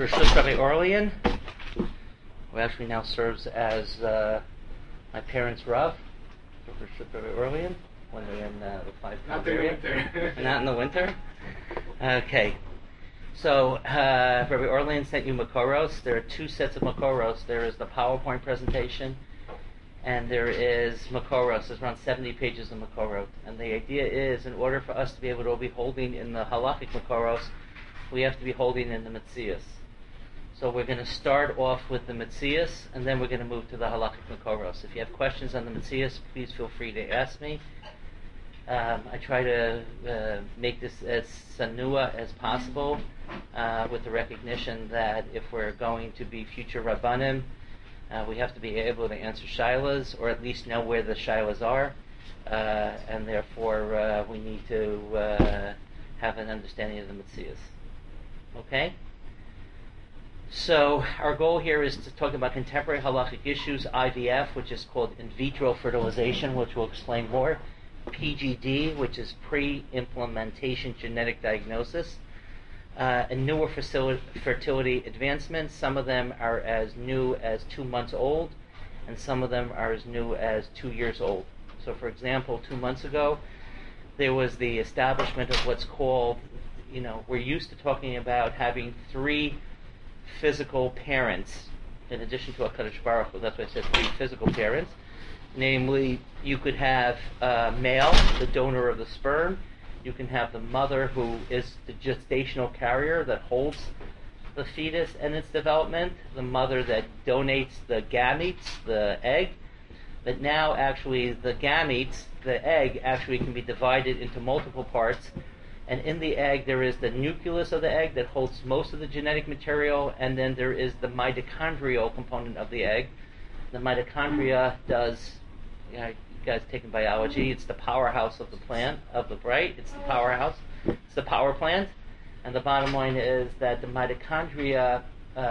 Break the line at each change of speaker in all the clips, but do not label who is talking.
Rishus Rabbi Orlean, who actually now serves as my parents' Rav for Rishus Rabbi Orlean when they're in the 5 area. Not in the winter. Okay. So, Rabbi Orlean sent you Makoros. There are 2 sets of Makoros. There is the PowerPoint presentation, and there is Makoros. There's around 70 pages of Makorot. And the idea is, in order for us to be able to be holding in the halachic Makoros, we have to be holding in the Metzias. So we're going to start off with the Metzias, and then we're going to move to the halachic Makoros. If you have questions on the Metzias, please feel free to ask me. I try to make this as sanua as possible, with the recognition that if we're going to be future Rabbanim, we have to be able to answer shilas, or at least know where the shilas are, and therefore we need to have an understanding of the Metzias. Okay? So our goal here is to talk about contemporary halachic issues, IVF, which is called in vitro fertilization, which we'll explain more, PGD, which is pre-implantation genetic diagnosis, and newer fertility advancements. Some of them are as new as 2 months old, and some of them are as new as 2 years old. So, for example, 2 months ago, there was the establishment of what's called, we're used to talking about having 3 physical parents, in addition to HaKadosh Baruch Hu. That's why I said 3 physical parents. Namely, you could have male, the donor of the sperm. You can have the mother, who is the gestational carrier that holds the fetus and its development. The mother that donates the gametes, the egg. But now, actually, the gametes, the egg, actually can be divided into multiple parts. And in the egg, there is the nucleus of the egg that holds most of the genetic material, and then there is the mitochondrial component of the egg. The mitochondria does, you guys taking biology, it's the powerhouse of the plant, it's the powerhouse, it's the power plant. And the bottom line is that the mitochondria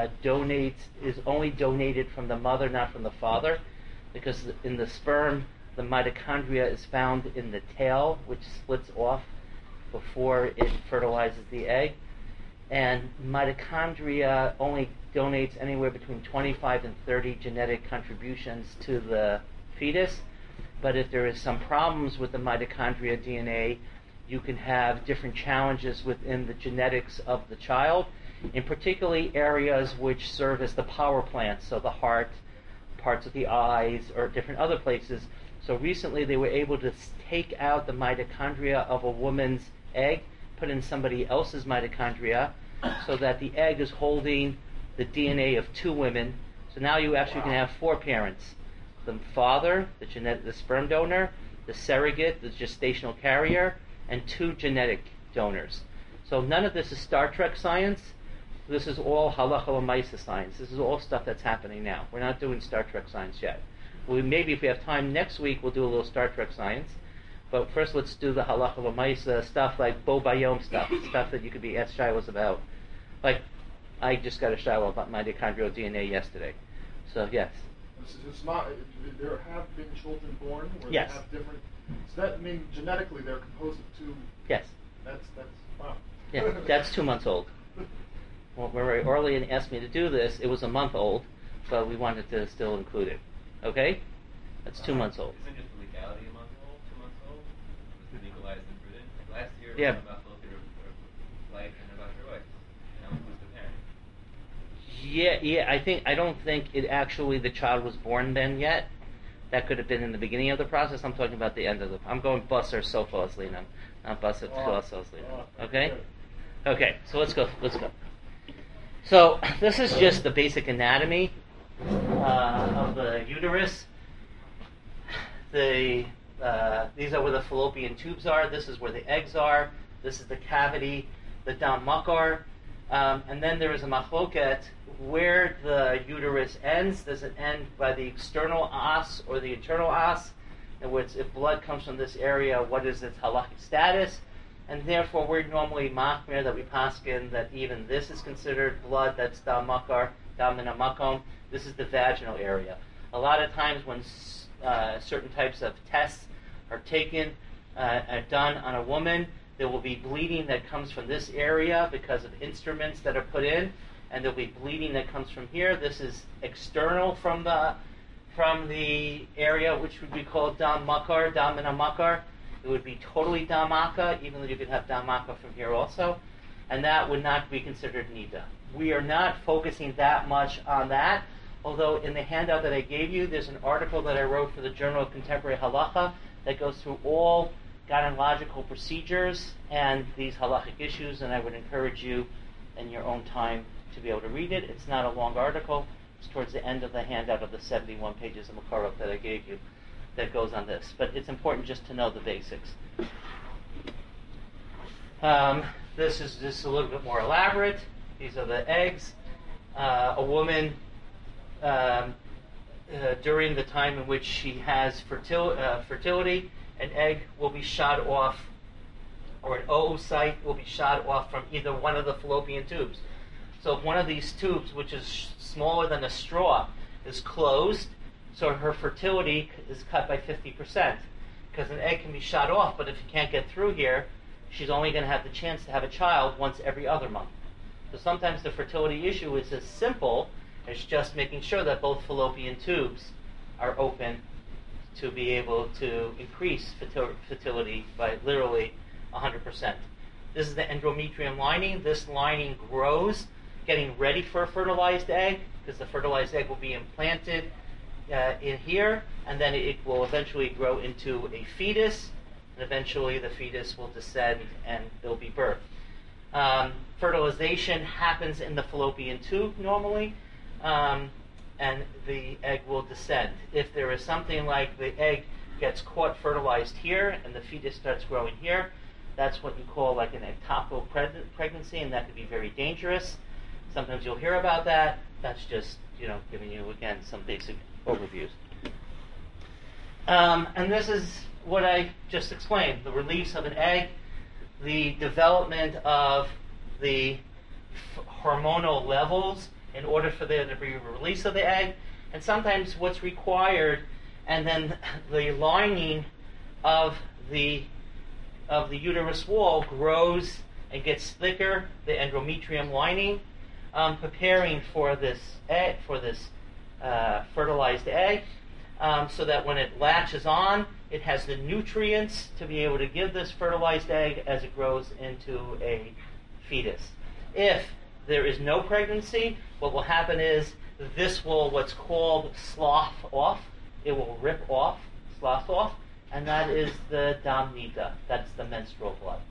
is only donated from the mother, not from the father, because in the sperm, the mitochondria is found in the tail, which splits off before it fertilizes the egg. And mitochondria only donates anywhere between 25 and 30 genetic contributions to the fetus. But if there is some problems with the mitochondria DNA, you can have different challenges within the genetics of the child, in particularly areas which serve as the power plant, so the heart, parts of the eyes, or different other places. So recently they were able to take out the mitochondria of a woman's egg, put in somebody else's mitochondria, so that the egg is holding the DNA of 2 women. So now you actually can have 4 parents: the father, the sperm donor, the surrogate, the gestational carrier, and 2 genetic donors. So none of this is Star Trek science. This is all halacha l'maisa science. This is all stuff that's happening now. We're not doing Star Trek science yet. Maybe if we have time next week, we'll do a little Star Trek science. But first, let's do the halacha l'maisa stuff, like Bo Bayom stuff that you could be asked shilas about. Like, I just got a shilah about mitochondrial DNA yesterday. So, yes.
It's not. There have been children born where
yes.
They have different. So that means genetically they're composed of 2.
Yes.
That's wow.
Yeah, that's 2 months old. Well, when Orlean asked me to do this, it was a month old, but we wanted to still include it. Okay? That's 2 months old.
Isn't just the legality a month old, 2 months old? Was it legalized and prudent? Like last year,
yeah.
It was about Philippine's life and about your wife. And who's the parent?
Yeah. I don't think it actually, the child was born then yet. That could have been in the beginning of the process. I'm talking about the end of I'm going basar sofa aslinam, not basar tefillah aslinam. Okay? Okay, so let's go. So this is just the basic anatomy of the uterus. These are where the fallopian tubes are. This is where the eggs are. This is the cavity, the dam makar. And then there is a machloket where the uterus ends. Does it end by the external os or the internal os? In other words, if blood comes from this area, what is its halachic status? And therefore, we're normally machmir that we paskin that even this is considered blood. That's dam makar, dam min hamakom. This is the vaginal area. A lot of times when certain types of tests are taken, are done on a woman, there will be bleeding that comes from this area because of instruments that are put in. and there'll be bleeding that comes from here. This is external from the area which would be called dam makar, dam min makar. It would be totally damaka, even though you could have damaka from here also, and that would not be considered nida. We are not focusing that much on that, although in the handout that I gave you, there's an article that I wrote for the Journal of Contemporary Halacha that goes through all gynecological procedures and these halachic issues, and I would encourage you in your own time to be able to read it. It's not a long article. It's towards the end of the handout of the 71 pages of Makarov that I gave you that goes on this. But it's important just to know the basics. This is just a little bit more elaborate. These are the eggs. A woman, during the time in which she has fertility, an egg will be shot off, or an oocyte will be shot off from either one of the fallopian tubes. So if one of these tubes, which is smaller than a straw, is closed, so her fertility is cut by 50%, because an egg can be shot off, but if you can't get through here, she's only going to have the chance to have a child once every other month. So sometimes the fertility issue is as simple as just making sure that both fallopian tubes are open to be able to increase fertility by literally 100%. This is the endometrium lining. This lining grows, getting ready for a fertilized egg, because the fertilized egg will be implanted in here, and then it will eventually grow into a fetus, and eventually the fetus will descend and there'll be birth. Fertilization happens in the fallopian tube normally, and the egg will descend. If there is something like the egg gets caught fertilized here and the fetus starts growing here, that's what you call like an ectopic pregnancy, and that could be very dangerous. Sometimes you'll hear about that. That's just, giving you, again, some basic overviews. And this is what I just explained, the release of an egg, the development of the hormonal levels in order for there to be a release of the egg, and sometimes what's required, and then the lining of the uterus wall grows and gets thicker, the endometrium lining, preparing for this egg, fertilized egg, so that when it latches on, it has the nutrients to be able to give this fertilized egg as it grows into a fetus. If there is no pregnancy, what will happen is this will what's called slough off. It will rip off, slough off, and that is the dam nida. That's the menstrual blood.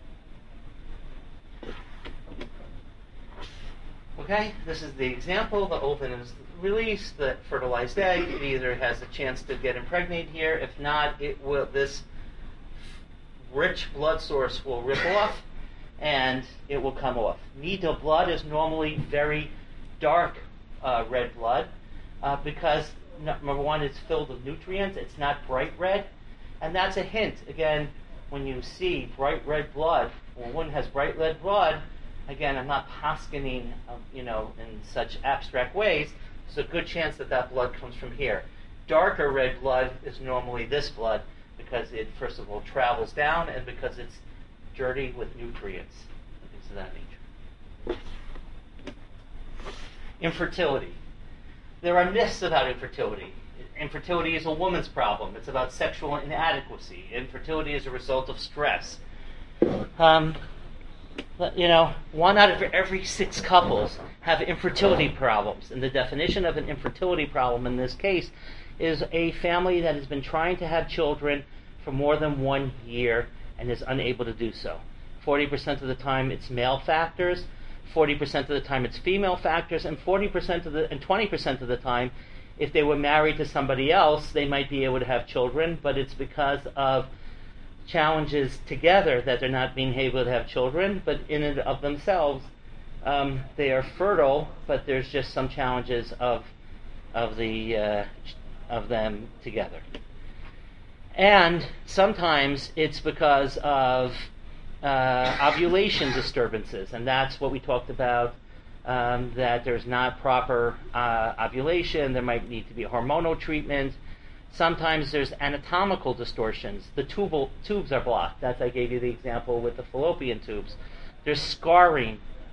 Okay, this is the example. The ovum is released, the fertilized egg. It either has a chance to get impregnated here. If not, this rich blood source will rip off, and it will come off. Nida blood is normally very dark red blood because, number one, it's filled with nutrients. It's not bright red. And that's a hint. Again, when you see bright red blood, when one has bright red blood, again, I'm not paskening, in such abstract ways. There's a good chance that blood comes from here. Darker red blood is normally this blood because it, first of all, travels down, and because it's dirty with nutrients and things of that nature. Infertility. There are myths about infertility. Infertility is a woman's problem. It's about sexual inadequacy. Infertility is a result of stress. One out of every 6 couples have infertility problems. And the definition of an infertility problem in this case is a family that has been trying to have children for more than 1 year and is unable to do so. 40% of the time it's male factors, 40% of the time it's female factors, and 20% of the time, if they were married to somebody else, they might be able to have children, but it's because of challenges together that they're not being able to have children, but in and of themselves, they are fertile, but there's just some challenges of them together. And sometimes it's because of ovulation disturbances, and that's what we talked about, that there's not proper ovulation. There might need to be hormonal treatment. Sometimes there's anatomical distortions. The tubes are blocked. I gave you the example with the fallopian tubes. There's scarring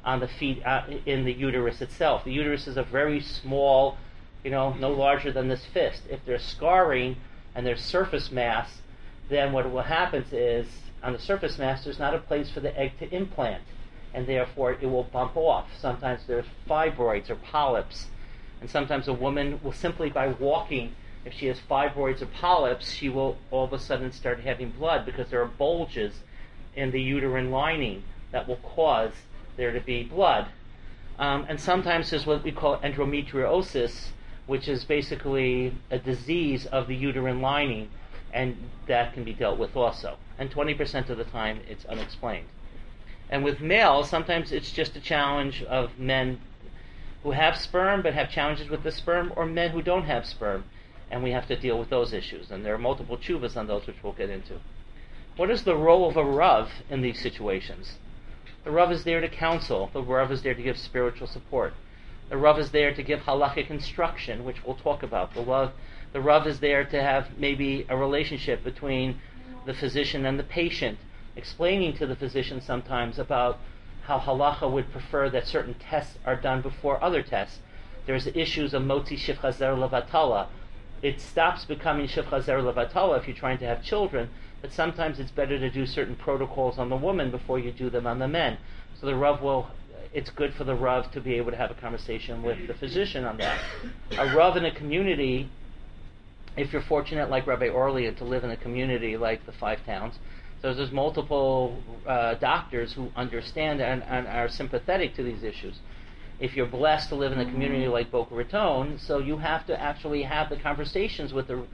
on the feet, in the uterus itself. The uterus is a very small, no larger than this fist. If there's scarring and there's surface mass, then what will happen is, on the surface mass, there's not a place for the egg to implant, and therefore it will bump off. Sometimes there's fibroids or polyps, and sometimes a woman will simply by walking, if she has fibroids or polyps, she will all of a sudden start having blood because there are bulges in the uterine lining that will cause there to be blood. And sometimes there's what we call endometriosis, which is basically a disease of the uterine lining, and that can be dealt with also. And 20% of the time it's unexplained. And with males, sometimes it's just a challenge of men who have sperm but have challenges with the sperm, or men who don't have sperm, and we have to deal with those issues. And there are multiple tshuvas on those, which we'll get into. What is the role of a Rav in these situations? The Rav is there to counsel. The Rav is there to give spiritual support. The Rav is there to give halachic instruction, which we'll talk about. The Rav is there to have maybe a relationship between the physician and the patient, explaining to the physician sometimes about how halacha would prefer that certain tests are done before other tests. There's issues of motzi shifcha zer levatala. It stops becoming shifcha zer levatala if you're trying to have children, but sometimes it's better to do certain protocols on the woman before you do them on the men. So the Rav it's good for the Rav to be able to have a conversation with the physician on that. A Rav in a community, if you're fortunate like Rabbi Orly to live in a community like the Five Towns, so there's multiple doctors who understand and are sympathetic to these issues. If you're blessed to live in a community like Boca Raton, so you have to actually have the conversations with the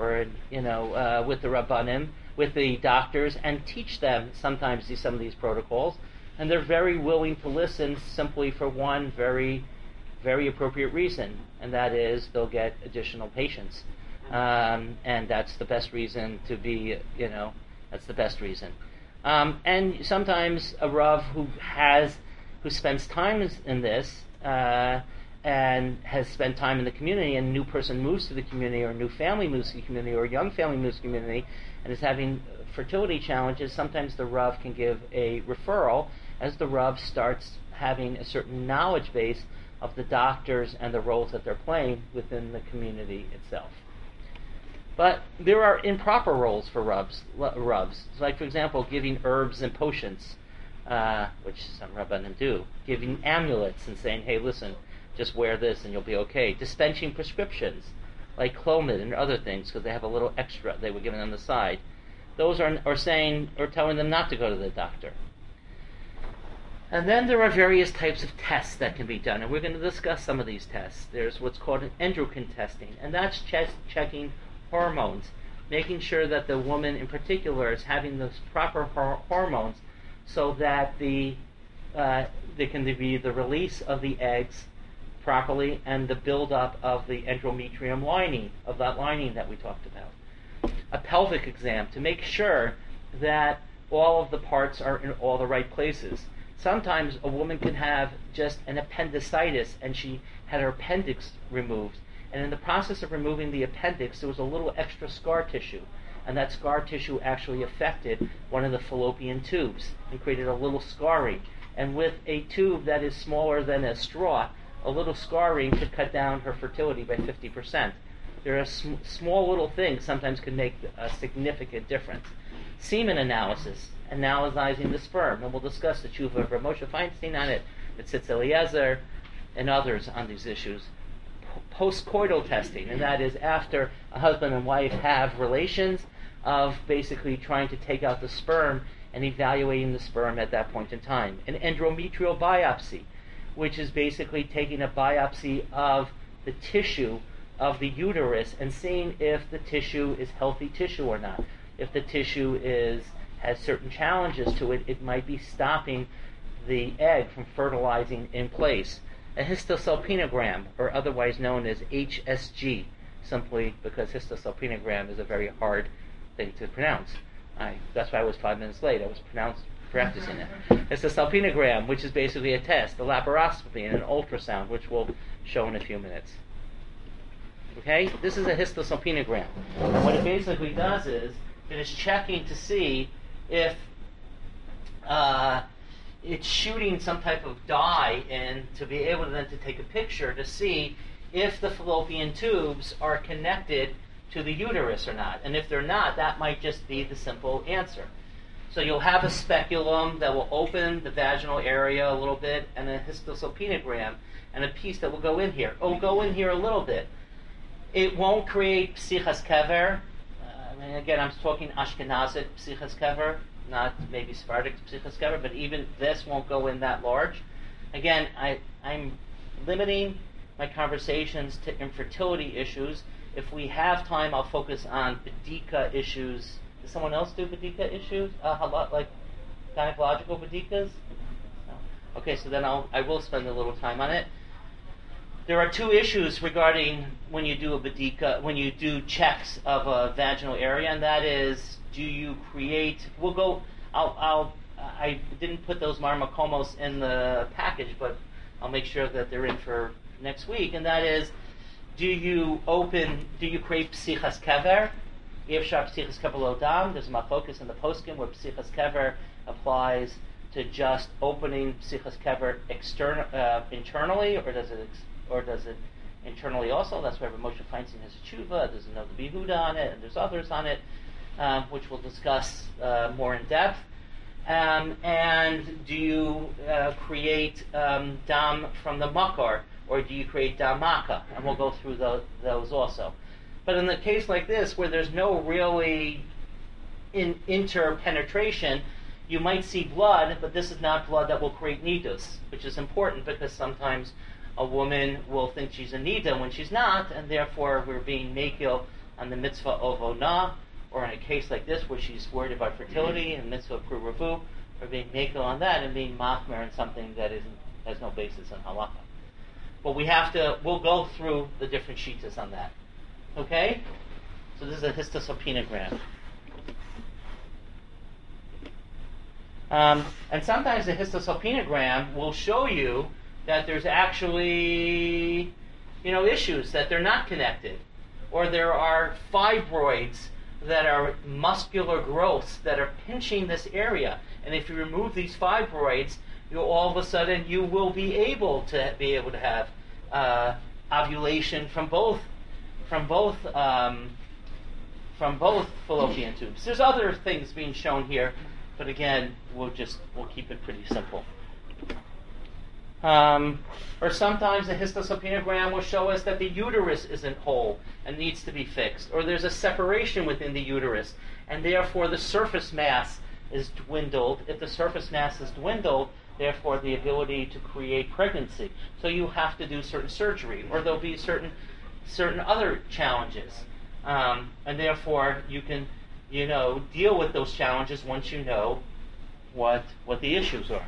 Rabbanim, with the doctors, and teach them sometimes some of these protocols, and they're very willing to listen simply for one very, very appropriate reason, and that is they'll get additional patients, and that's the best reason to be, that's the best reason. And sometimes a Rav who spends time in this, and has spent time in the community, and a new person moves to the community, or a new family moves to the community, or a young family moves to the community, and is having fertility challenges, sometimes the Rav can give a referral as the Rav starts having a certain knowledge base of the doctors and the roles that they're playing within the community itself. But there are improper roles for Ravs. Like, for example, giving herbs and potions, which some Rabbanim do. Giving amulets and saying, hey, listen, just wear this and you'll be okay. Dispensing prescriptions, like Clomid and other things, because they have a little extra they were given on the side. Those are saying, or telling them not to go to the doctor. And then there are various types of tests that can be done, and we're going to discuss some of these tests. There's what's called an endocrine testing, and that's checking hormones, making sure that the woman in particular is having the proper hormones so that there can be the release of the eggs properly and the buildup of the endometrium lining, of that lining that we talked about. A pelvic exam to make sure that all of the parts are in all the right places. Sometimes a woman can have just an appendicitis and she had her appendix removed, and in the process of removing the appendix there was a little extra scar tissue, and that scar tissue actually affected one of the fallopian tubes and created a little scarring. And with a tube that is smaller than a straw, a little scarring could cut down her fertility by 50%. There are small little things sometimes can make a significant difference. Semen analysis, analyzing the sperm, and we'll discuss the tshuva of Rav Moshe Feinstein on it, the Tzitz Eliezer, and others on these issues. Postcoital testing, and that is after a husband and wife have relations, of basically trying to take out the sperm and evaluating the sperm at that point in time. An endometrial biopsy, which is basically taking a biopsy of the tissue of the uterus and seeing if the tissue is healthy tissue or not. If the tissue has certain challenges to it, it might be stopping the egg from fertilizing in place. A histosalpingogram, or otherwise known as HSG, simply because histosalpingogram is a very hard thing to pronounce. That's why I was 5 minutes late. I was practicing it. Histosalpingogram, which is basically a test, a laparoscopy, and an ultrasound, which we'll show in a few minutes. Okay? This is a histosalpingogram. And what it basically does is, it is checking to see if it's shooting some type of dye in to be able to then to take a picture to see if the fallopian tubes are connected to the uterus or not. And if they're not, that might just be the simple answer. So you'll have a speculum that will open the vaginal area a little bit, and a histossalpingogram, and a piece that will go in here. It'll go in here a little bit. It won't create psichas kever. Again, I'm talking Ashkenazic psichas kever, not maybe Sephardic psichas kever, but even this won't go in that large. Again, I'm limiting my conversations to infertility issues. If we have time, I'll focus on B'dika issues. Does someone else do B'dika issues? Like gynecological B'dikas? No. Okay, so then I will spend a little time on it. There are two issues regarding when you do a B'dika, when you do checks of a vaginal area, and that is, do you create? I didn't put those marmakomos in the package, but I'll make sure that they're in for next week. And that is, do you create psichas kever? Yevshar psichas kever lo dam. There's a focus in the poskim where psichas kever applies to just opening psichas kever internally, or does it internally also? That's why Moshe Feinstein has a tshuva. There's another Behuda on it, and there's others on it, which we'll discuss more in depth. And do you create dam from the makar, or do you create damaka? And we'll go through those also. But in the case like this, where there's no really interpenetration, you might see blood, but this is not blood that will create nidus, which is important because sometimes a woman will think she's a nida when she's not, and therefore we're being makil on the mitzvah of onah, or in a case like this where she's worried about fertility and mitzvah of pru-ravu, we're being makil on that and being machmer in something that has no basis in halakha. But we'll go through the different shitas on that. Okay? So this is a histossalpingogram. And sometimes the histossalpingogram will show you that there's actually, issues, that they're not connected. Or there are fibroids that are muscular growths that are pinching this area. And if you remove these fibroids, all of a sudden you will be able to have ovulation from both fallopian tubes. There's other things being shown here, but again, we'll keep it pretty simple. Or sometimes the histossalpingogram will show us that the uterus isn't whole and needs to be fixed, or there's a separation within the uterus, and therefore the surface mass is dwindled. If the surface mass is dwindled, therefore the ability to create pregnancy. So you have to do certain surgery, or there'll be certain other challenges, and therefore you can, deal with those challenges once you know what the issues are.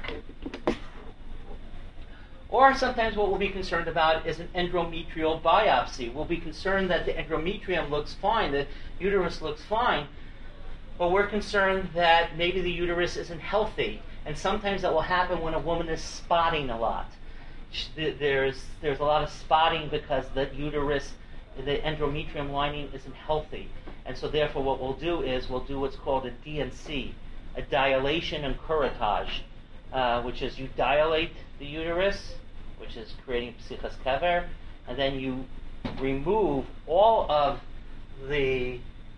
Or sometimes what we'll be concerned about is an endometrial biopsy. We'll be concerned that the endometrium looks fine, the uterus looks fine, but we're concerned that maybe the uterus isn't healthy. And sometimes that will happen when a woman is spotting a lot. There's a lot of spotting because the uterus, the endometrium lining isn't healthy. And so therefore what we'll do is we'll do what's called a DNC, a dilation and curettage, which is you dilate the uterus, which is creating psichas kever, and then you remove all of the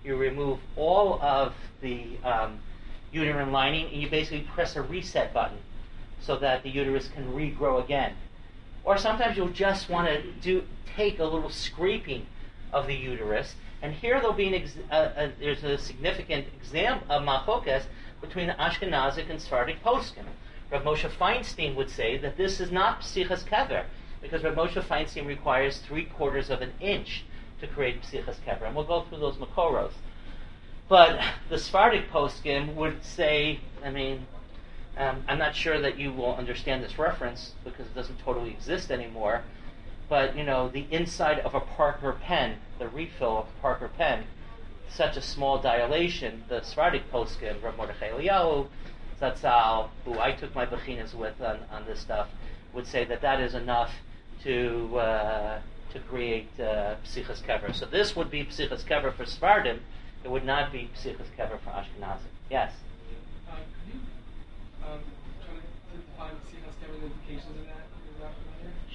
uterine lining, and you basically press a reset button so that the uterus can regrow again. Or sometimes you'll just want to take a little scraping of the uterus, and here there'll be there's a significant machlokas between the Ashkenazic and Sephardic poskim. Rav Moshe Feinstein would say that this is not psichas kever, because Rav Moshe Feinstein requires 3/4 of an inch to create psichas kever, and we'll go through those makoros. But the Sephardic poskim would say, I'm not sure that you will understand this reference because it doesn't totally exist anymore, but the inside of a Parker pen, the refill of a Parker pen, such a small dilation, the Sephardic poskim, Rav Mordechai Eliyahu Zatzal, who I took my bechinas with on this stuff, would say that is enough to create psichas kever. So this would be psichas kever for Sephardim. It would not be psichas kever for Ashkenazi. Yes?
Could you try to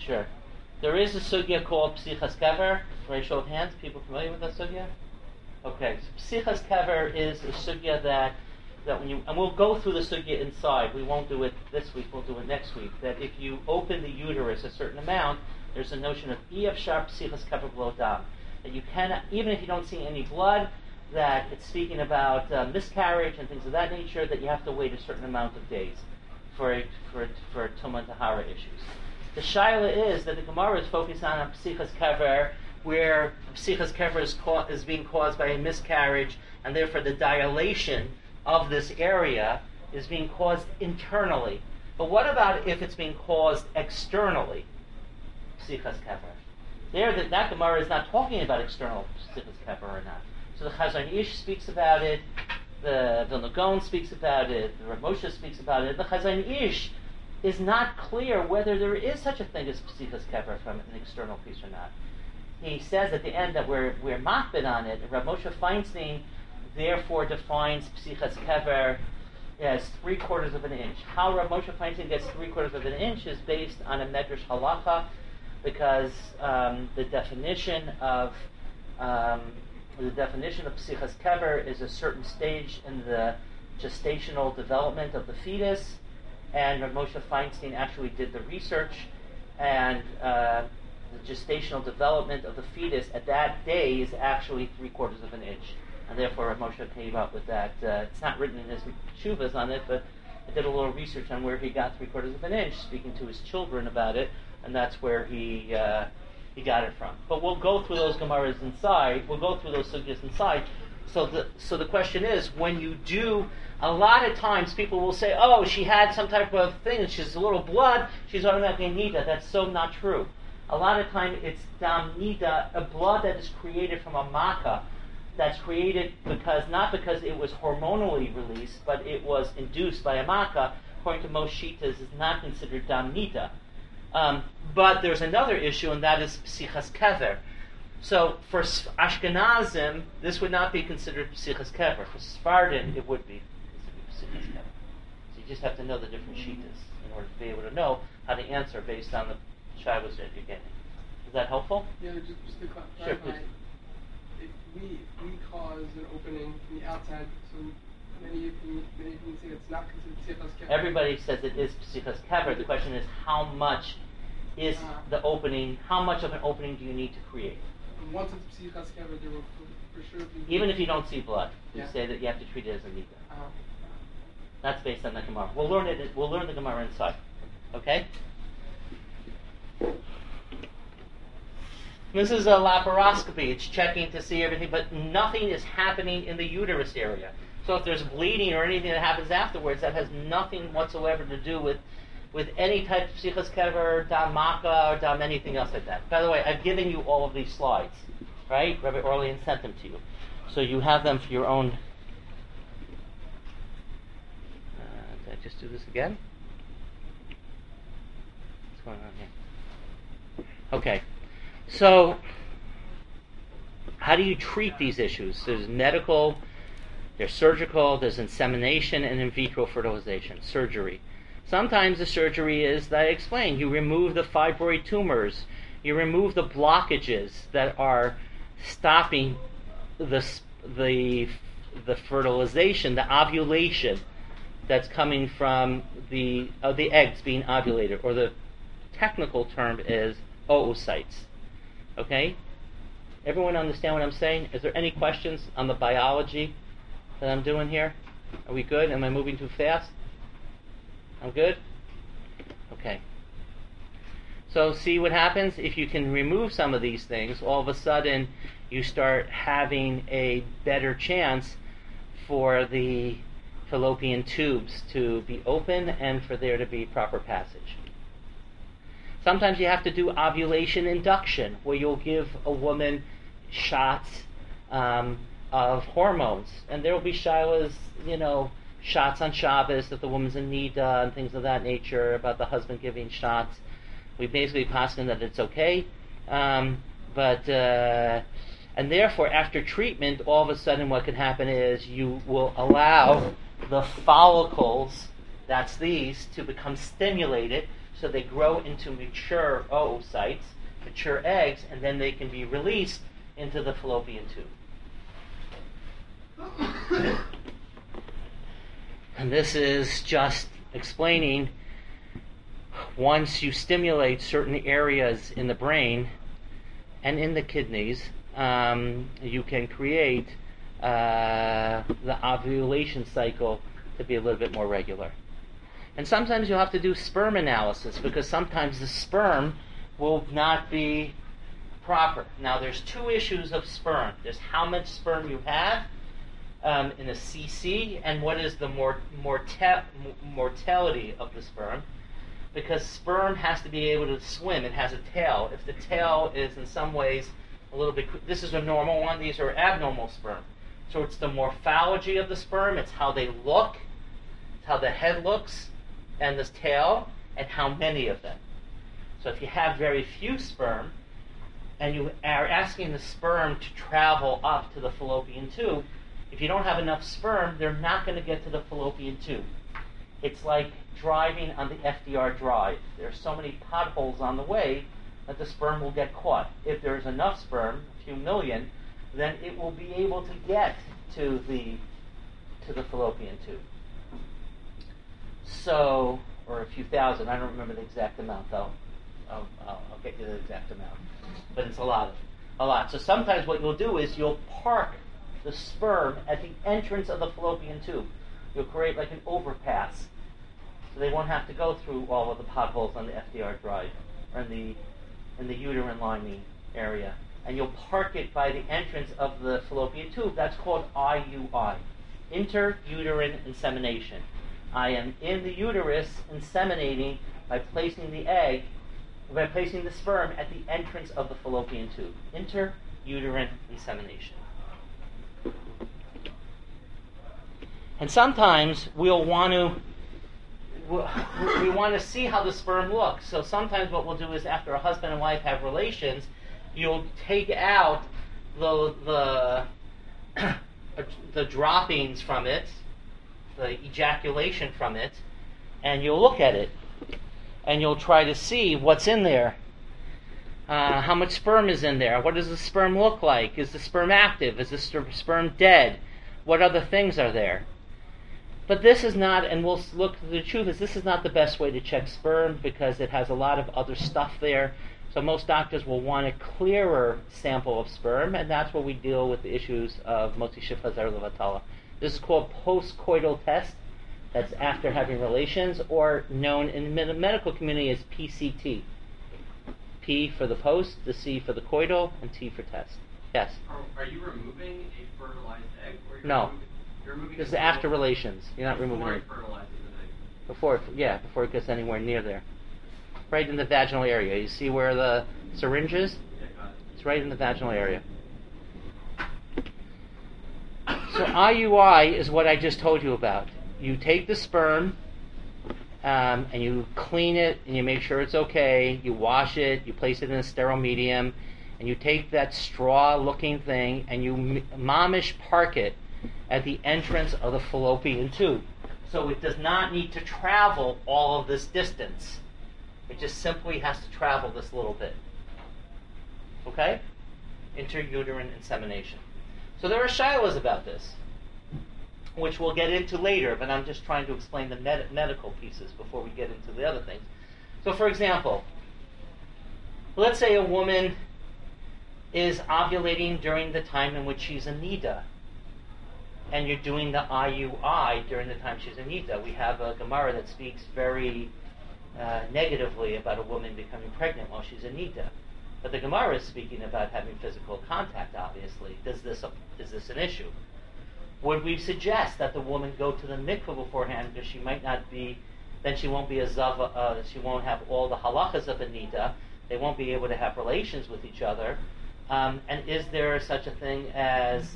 Sure. There is a sugya called Psichas Kever. Raise show of hands. People familiar with that sugya? Okay. So Psichas Kever is a sugya that when you, and we'll go through the sugya inside. We won't do it this week. We'll do it next week. That if you open the uterus a certain amount, there's a notion of Ef Shar Psichas Kever B'lo Dam. That you cannot, even if you don't see any blood, that it's speaking about miscarriage and things of that nature, that you have to wait a certain amount of days for Tumah and Tahara issues. The shaila is that the Gemara is focused on Psichas Kever, where Psichas Kever is being caused by a miscarriage, and therefore the dilation of this area is being caused internally. But what about if it's being caused externally? Psichas Kever. There, that Gemara is not talking about external Psichas Kever or not. So the Chazon Ish speaks about it, the Vilna Gaon speaks about it, the Rav Moshe speaks about it. The Chazon Ish is not clear whether there is such a thing as Psichas Kever from an external piece or not. He says at the end that we're makbid on it. Rav Moshe Feinstein therefore defines Psichas Kever as 3/4 of an inch. How Rav Moshe Feinstein gets 3/4 of an inch is based on a Medrash Halacha, because the definition of Psichas Kever is a certain stage in the gestational development of the fetus. And Rav Moshe Feinstein actually did the research, and the gestational development of the fetus at that day is actually 3/4 of an inch. And therefore Rav Moshe came up with that. It's not written in his shuvas on it, but I did a little research on where he got 3/4 of an inch, speaking to his children about it, and that's where he got it from. But we'll go through those Gemaras inside. We'll go through those sugyas inside. So the question is, when you do, a lot of times people will say, oh, she had some type of thing, she's a little blood, she's automatically nida. That's so not true. A lot of time it's dam nida, a blood that is created from a makkah, that's created not because it was hormonally released, but it was induced by a makkah, according to most shitas, is not considered dam nida. But there's another issue, and that is Psichas Kever. So for Ashkenazim, this would not be considered Psichas Kever. For Sephardim, it would be considered Psichas Kever. So you just have to know the different shitas in order to be able to know how to answer based on the shilas that you're getting. Is that helpful?
Yeah, just to clarify,
sure, please.
If we cause an opening from the outside, so many of you say it's not considered Psichas Kever.
Everybody says it is Psichas Kever. The question is, how much is the opening? How much of an opening do you need to create?
And once it's Psichas Kever, there will for sure be...
Even if you don't see blood, you
Yeah.
say that you have to treat it as a nida.
Uh-huh.
That's based on the Gemara. We'll learn it. We'll learn the Gemara inside. Okay. This is a laparoscopy. It's checking to see everything, but nothing is happening in the uterus area. So if there's bleeding or anything that happens afterwards, that has nothing whatsoever to do with any type of Psichas Kever, dam makkah, or dam anything else like that. By the way, I've given you all of these slides, right? Rabbi Orlean sent them to you, so you have them for your own. Did I just do this again? What's going on here? Okay. So, how do you treat these issues? There's medical, there's surgical, there's insemination, and in vitro fertilization, surgery. Sometimes the surgery is, that I explained, you remove the fibroid tumors, you remove the blockages that are stopping the fertilization, the ovulation that's coming from the eggs being ovulated, or the technical term is oocytes. Okay? Everyone understand what I'm saying? Is there any questions on the biology that I'm doing here? Are we good? Am I moving too fast? I'm good? Okay. So see what happens? If you can remove some of these things, all of a sudden you start having a better chance for the fallopian tubes to be open and for there to be proper passage. Sometimes you have to do ovulation induction, where you'll give a woman shots of hormones. And there will be shilas, shots on Shabbos if the woman's in nida and things of that nature, about the husband giving shots. We basically posture that it's okay. And therefore, after treatment, all of a sudden what can happen is you will allow the follicles that's these, to become stimulated so they grow into mature oocytes, mature eggs, and then they can be released into the fallopian tube. And this is just explaining, once you stimulate certain areas in the brain and in the kidneys, you can create the ovulation cycle to be a little bit more regular. And sometimes you'll have to do sperm analysis, because sometimes the sperm will not be proper. Now, there's two issues of sperm. There's how much sperm you have in a cc, and what is the mortality of the sperm, because sperm has to be able to swim. It has a tail. If the tail is in some ways a little bit, this is a normal one, these are abnormal sperm. So it's the morphology of the sperm, it's how they look, it's how the head looks, and the tail, and how many of them. So if you have very few sperm, and you are asking the sperm to travel up to the fallopian tube, if you don't have enough sperm, they're not going to get to the fallopian tube. It's like driving on the FDR drive. There are so many potholes on the way that the sperm will get caught. If there's enough sperm, a few million, then it will be able to get to the fallopian tube. So, or a few thousand. I don't remember the exact amount, though. I'll get you the exact amount. But it's a lot. So sometimes what you'll do is you'll park the sperm at the entrance of the fallopian tube. You'll create like an overpass, so they won't have to go through all of the potholes on the FDR drive or in the uterine lining area. And you'll park it by the entrance of the fallopian tube. That's called IUI, interuterine insemination. I am in the uterus inseminating by placing the sperm at the entrance of the fallopian tube. Interuterine insemination. And sometimes we want to see how the sperm looks. So sometimes what we'll do is, after a husband and wife have relations, you'll take out the droppings from it, the ejaculation from it, and you'll look at it, and you'll try to see what's in there. How much sperm is in there? What does the sperm look like? Is the sperm active? Is the sperm dead? What other things are there? But this is not, and we'll look, the truth is, this is not the best way to check sperm, because it has a lot of other stuff there. So most doctors will want a clearer sample of sperm, and that's where we deal with the issues of motzi shif hazar levatala. This is called post-coital test. That's after having relations, or known in the medical community as PCT. P for the post, the C for the coital, and T for test. Yes?
Are you removing a fertilized egg? Or
No.
You're removing
This is after relations. You're not removing
before
it.
it fertilizes an egg.
Before it gets anywhere near there. Right in the vaginal area. You see where the syringe is?
Yeah, got it.
It's right in the vaginal area. So IUI is what I just told you about. You take the sperm, and you clean it, and you make sure it's okay. You wash it, you place it in a sterile medium, and you take that straw-looking thing, and you momish park it at the entrance of the fallopian tube. So it does not need to travel all of this distance. It just simply has to travel this little bit. Okay? Interuterine insemination. So there are shilas about this, which we'll get into later, but I'm just trying to explain the medical pieces before we get into the other things. So for example, let's say a woman is ovulating during the time in which she's a nida, and you're doing the IUI during the time she's a nida. We have a Gemara that speaks very negatively about a woman becoming pregnant while she's a nida. But the Gemara is speaking about having physical contact, obviously. Is this an issue? Would we suggest that the woman go to the mikveh beforehand, because she might not be, then she won't be a zava, she won't have all the halachas of a nida, they won't be able to have relations with each other, and is there such a thing as,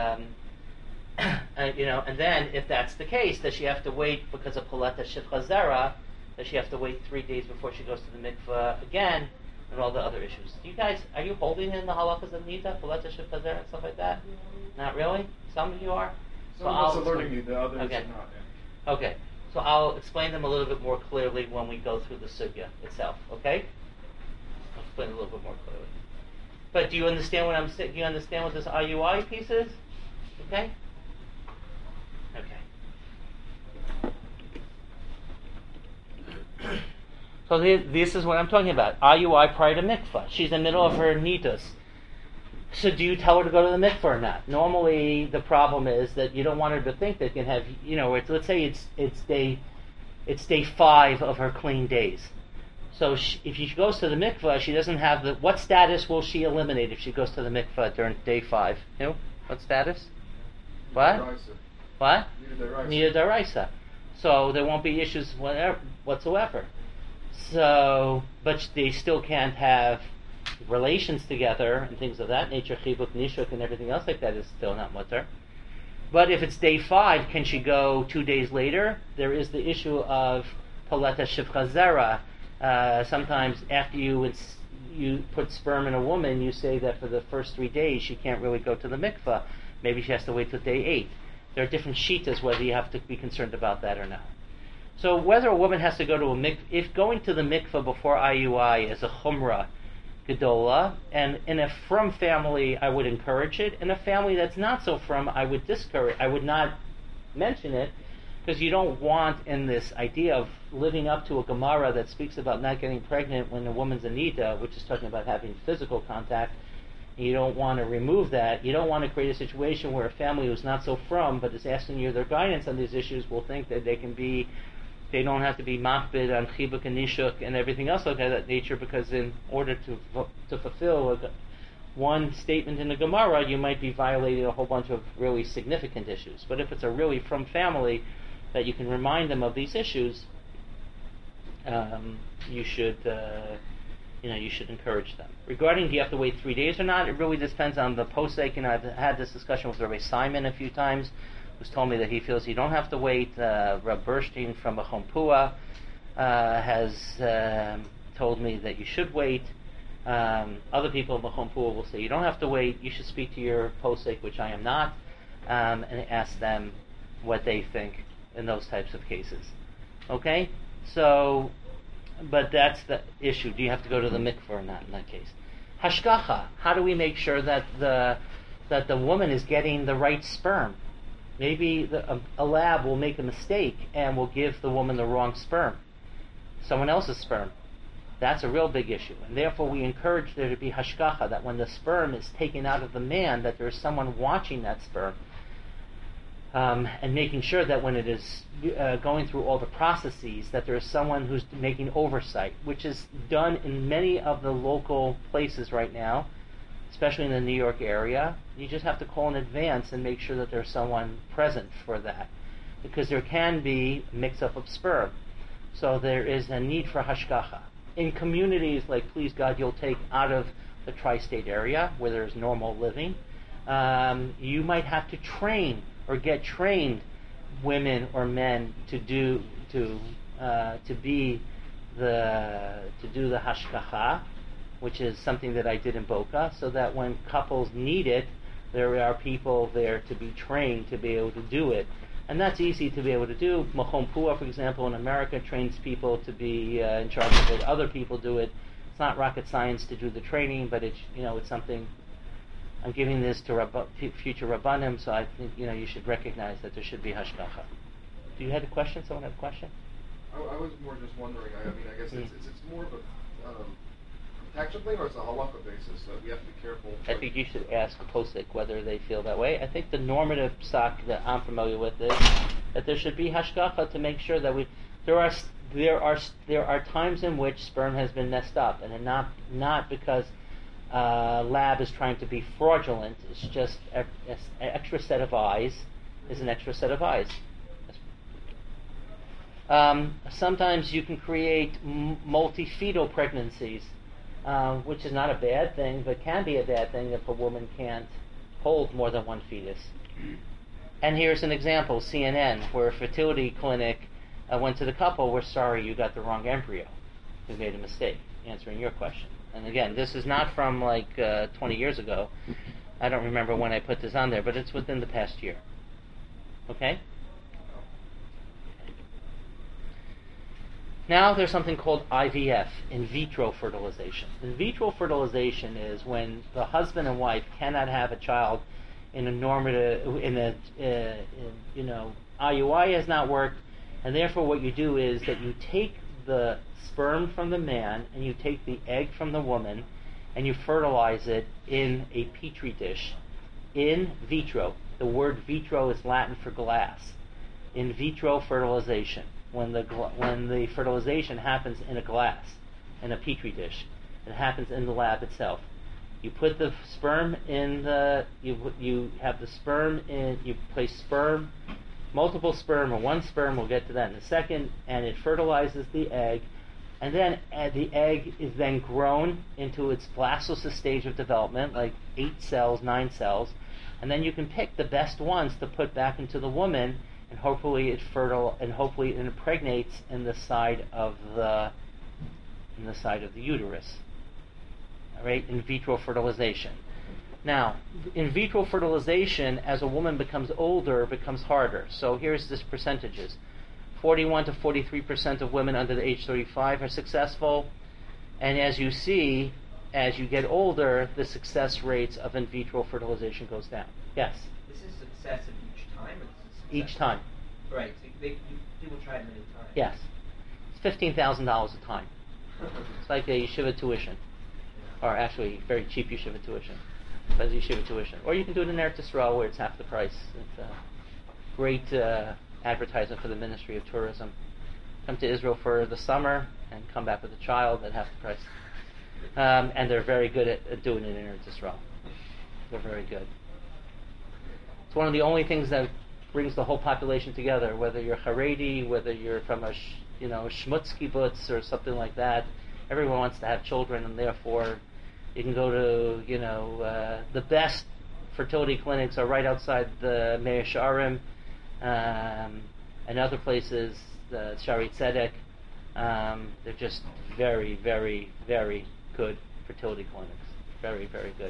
and then if that's the case, does she have to wait because of poleta shif chazera, does she have to wait 3 days before she goes to the mikveh again, and all the other issues? You guys, are you holding in the halachas of nida, poleta shif chazera, and stuff like that? Not really? Some of you are?
Some of us are learning it, the others
Okay.
are not. Yeah.
Okay. So I'll explain them a little bit more clearly when we go through the sugya itself. Okay? I'll explain it a little bit more clearly. But do you understand what I'm saying? Do you understand what this IUI piece is? Okay? Okay. So this is what I'm talking about. IUI prior to mikvah. She's in the middle of her nidus. So do you tell her to go to the mikvah or not? Normally, the problem is that you don't want her to think that can have, let's say it's day 5 of her clean days. So if she goes to the mikvah, she doesn't have what status will she eliminate if she goes to the mikvah during day 5? What status? What? What? Nida daraisa. So there won't be issues whatsoever. So, but they still can't have relations together and things of that nature. Chibuk, nishuk, and everything else like that is still not mutter. But if it's day 5, can she go 2 days later? There is the issue of paleta shivcha zera. Sometimes after you put sperm in a woman, you say that for the first 3 days she can't really go to the mikvah. Maybe she has to wait till day 8. There are different shitas whether you have to be concerned about that or not. So whether a woman has to go to a mikvah, if going to the mikvah before IUI is a chumrah gedola, and in a frum family I would encourage it. In a family that's not so frum, I would discourage. I would not mention it, because you don't want in this idea of living up to a Gemara that speaks about not getting pregnant when a woman's a nida, which is talking about having physical contact. You don't want to remove that. You don't want to create a situation where a family who's not so frum but is asking you their guidance on these issues will think that they don't have to be machbid on chibuk and nishuk and everything else like that nature, because in order to fulfill one statement in the Gemara, you might be violating a whole bunch of really significant issues. But if it's a really from family that you can remind them of these issues, you should encourage them. Regarding do you have to wait 3 days or not, it really depends on the posek. I've had this discussion with Rabbi Simon a few times, who's told me that he feels you don't have to wait. Rab Burstein from Bechom Pua has told me that you should wait. Other people in Bechom Pua will say you don't have to wait. You should speak to your posek, which I am not, and ask them what they think in those types of cases. Okay? So, but that's the issue. Do you have to go to the mikveh or not in that case? Hashgacha. How do we make sure that the woman is getting the right sperm? Maybe a lab will make a mistake and will give the woman the wrong sperm, someone else's sperm. That's a real big issue, and therefore we encourage there to be hashgacha, that when the sperm is taken out of the man, that there is someone watching that sperm, and making sure that when it is going through all the processes, that there is someone who's making oversight, which is done in many of the local places right now, especially in the New York area. You just have to call in advance and make sure that there's someone present for that, because there can be mix-up of sperm. So there is a need for hashgacha. In communities like Please God You'll Take out of the tri-state area where there's normal living, you might have to train or get trained women or men to do the hashgacha, which is something that I did in Boca, so that when couples need it, there are people there to be trained to be able to do it. And that's easy to be able to do. Bechom Pua, for example, in America, trains people to be in charge of it. Other people do it. It's not rocket science to do the training, but it's something. I'm giving this to future Rabbanim, so I think you should recognize that there should be hashgacha. Do you have a question? Someone have a question?
I was more just wondering. I guess it's more of a protection thing, or it's a halacha basis that we have to be careful.
I think you should ask Posek whether they feel that way. I think the normative psak that I'm familiar with is that there should be hashgacha to make sure that there are times in which sperm has been messed up, and not because lab is trying to be fraudulent. It's just an extra set of eyes is an extra set of eyes. Sometimes you can create multi-fetal pregnancies, which is not a bad thing, but can be a bad thing if a woman can't hold more than one fetus. And here's an example, CNN, where a fertility clinic went to the couple, we're sorry you got the wrong embryo. We made a mistake answering your question. And again, this is not from 20 years ago. I don't remember when I put this on there, but it's within the past year. Okay? Now there's something called IVF, in vitro fertilization. In vitro fertilization is when the husband and wife cannot have a child in a normative, IUI has not worked, and therefore what you do is that you take the sperm from the man and you take the egg from the woman and you fertilize it in a petri dish in vitro. The word vitro is Latin for glass. In vitro fertilization, when the fertilization happens in a glass, in a petri dish, it happens in the lab itself. You put the sperm in you have the sperm in, you place sperm, multiple sperm, or one sperm, we'll get to that in a second, and it fertilizes the egg, and then the egg is then grown into its blastocyst stage of development, like 8 cells, 9 cells, and then you can pick the best ones to put back into the woman, and hopefully it impregnates in the side of the uterus. All right, in vitro fertilization. Now, in vitro fertilization, as a woman becomes older, becomes harder. So here's this percentages. 41 to 43% of women under the age 35 are successful. And as you see, as you get older, the success rates of in vitro fertilization goes down. Yes?
This is successive each time? Or this is
Each time.
Right. So people try it many times.
Yes. It's $15,000 a time. It's like a yeshiva tuition. Or actually, very cheap yeshiva tuition. But yeshiva tuition. Or you can do it in Eretz Yisrael where it's half the price. It's a great advertisement for the Ministry of Tourism. Come to Israel for the summer and come back with a child at half the price. And they're very good at doing it in Eretz Yisrael. They're very good. It's one of the only things that brings the whole population together, whether you're Haredi, whether you're from a Shmutz kibbutz or something like that. Everyone wants to have children, and therefore you can go to, the best fertility clinics are right outside the Meir Sha'arim, and other places, the Shari Tzedek. They're just very, very, very good fertility clinics. Very, very good.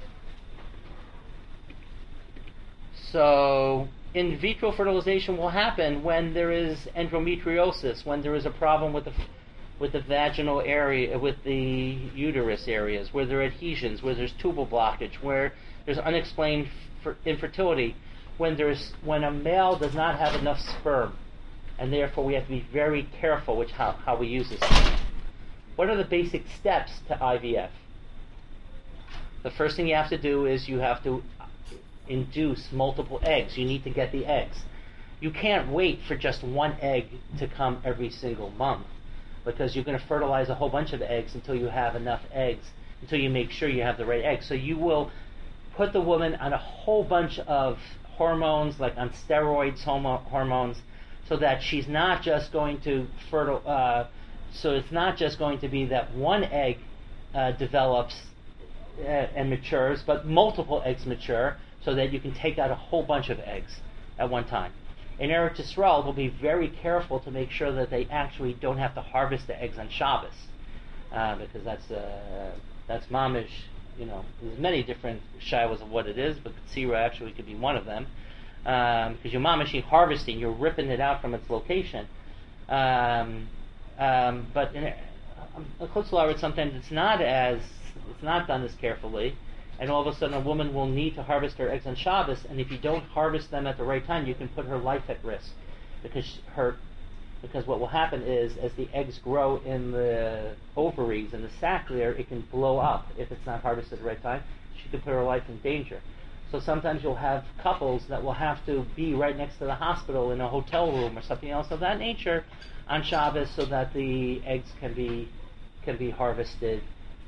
So, in vitro fertilization will happen when there is endometriosis, when there is a problem with the vaginal area, with the uterus areas, where there are adhesions, where there's tubal blockage, where there's unexplained infertility, when a male does not have enough sperm, and therefore we have to be very careful how we use this. What are the basic steps to IVF? The first thing you have to do is you have to induce multiple eggs. You need to get the eggs. You can't wait for just one egg to come every single month, because you're going to fertilize a whole bunch of eggs until you have enough eggs, until you make sure you have the right eggs. So you will put the woman on a whole bunch of hormones, like on steroids, hormones, so that she's not just going to so it's not just going to be that one egg develops and matures, but multiple eggs mature, so that you can take out a whole bunch of eggs at one time. In Eretz Yisrael, they'll be very careful to make sure that they actually don't have to harvest the eggs on Shabbos, because that's mamish. There's many different shilas of what it is, but Katsira actually could be one of them, because you're mamishing harvesting, you're ripping it out from its location. But in Chutz La'aretz, sometimes it's not done as carefully, and all of a sudden a woman will need to harvest her eggs on Shabbos, and if you don't harvest them at the right time, you can put her life at risk, because what will happen is, as the eggs grow in the ovaries and the sac there, it can blow up if it's not harvested at the right time. She could put her life in danger. So sometimes you'll have couples that will have to be right next to the hospital in a hotel room or something else of that nature on Shabbos, so that the eggs can be harvested.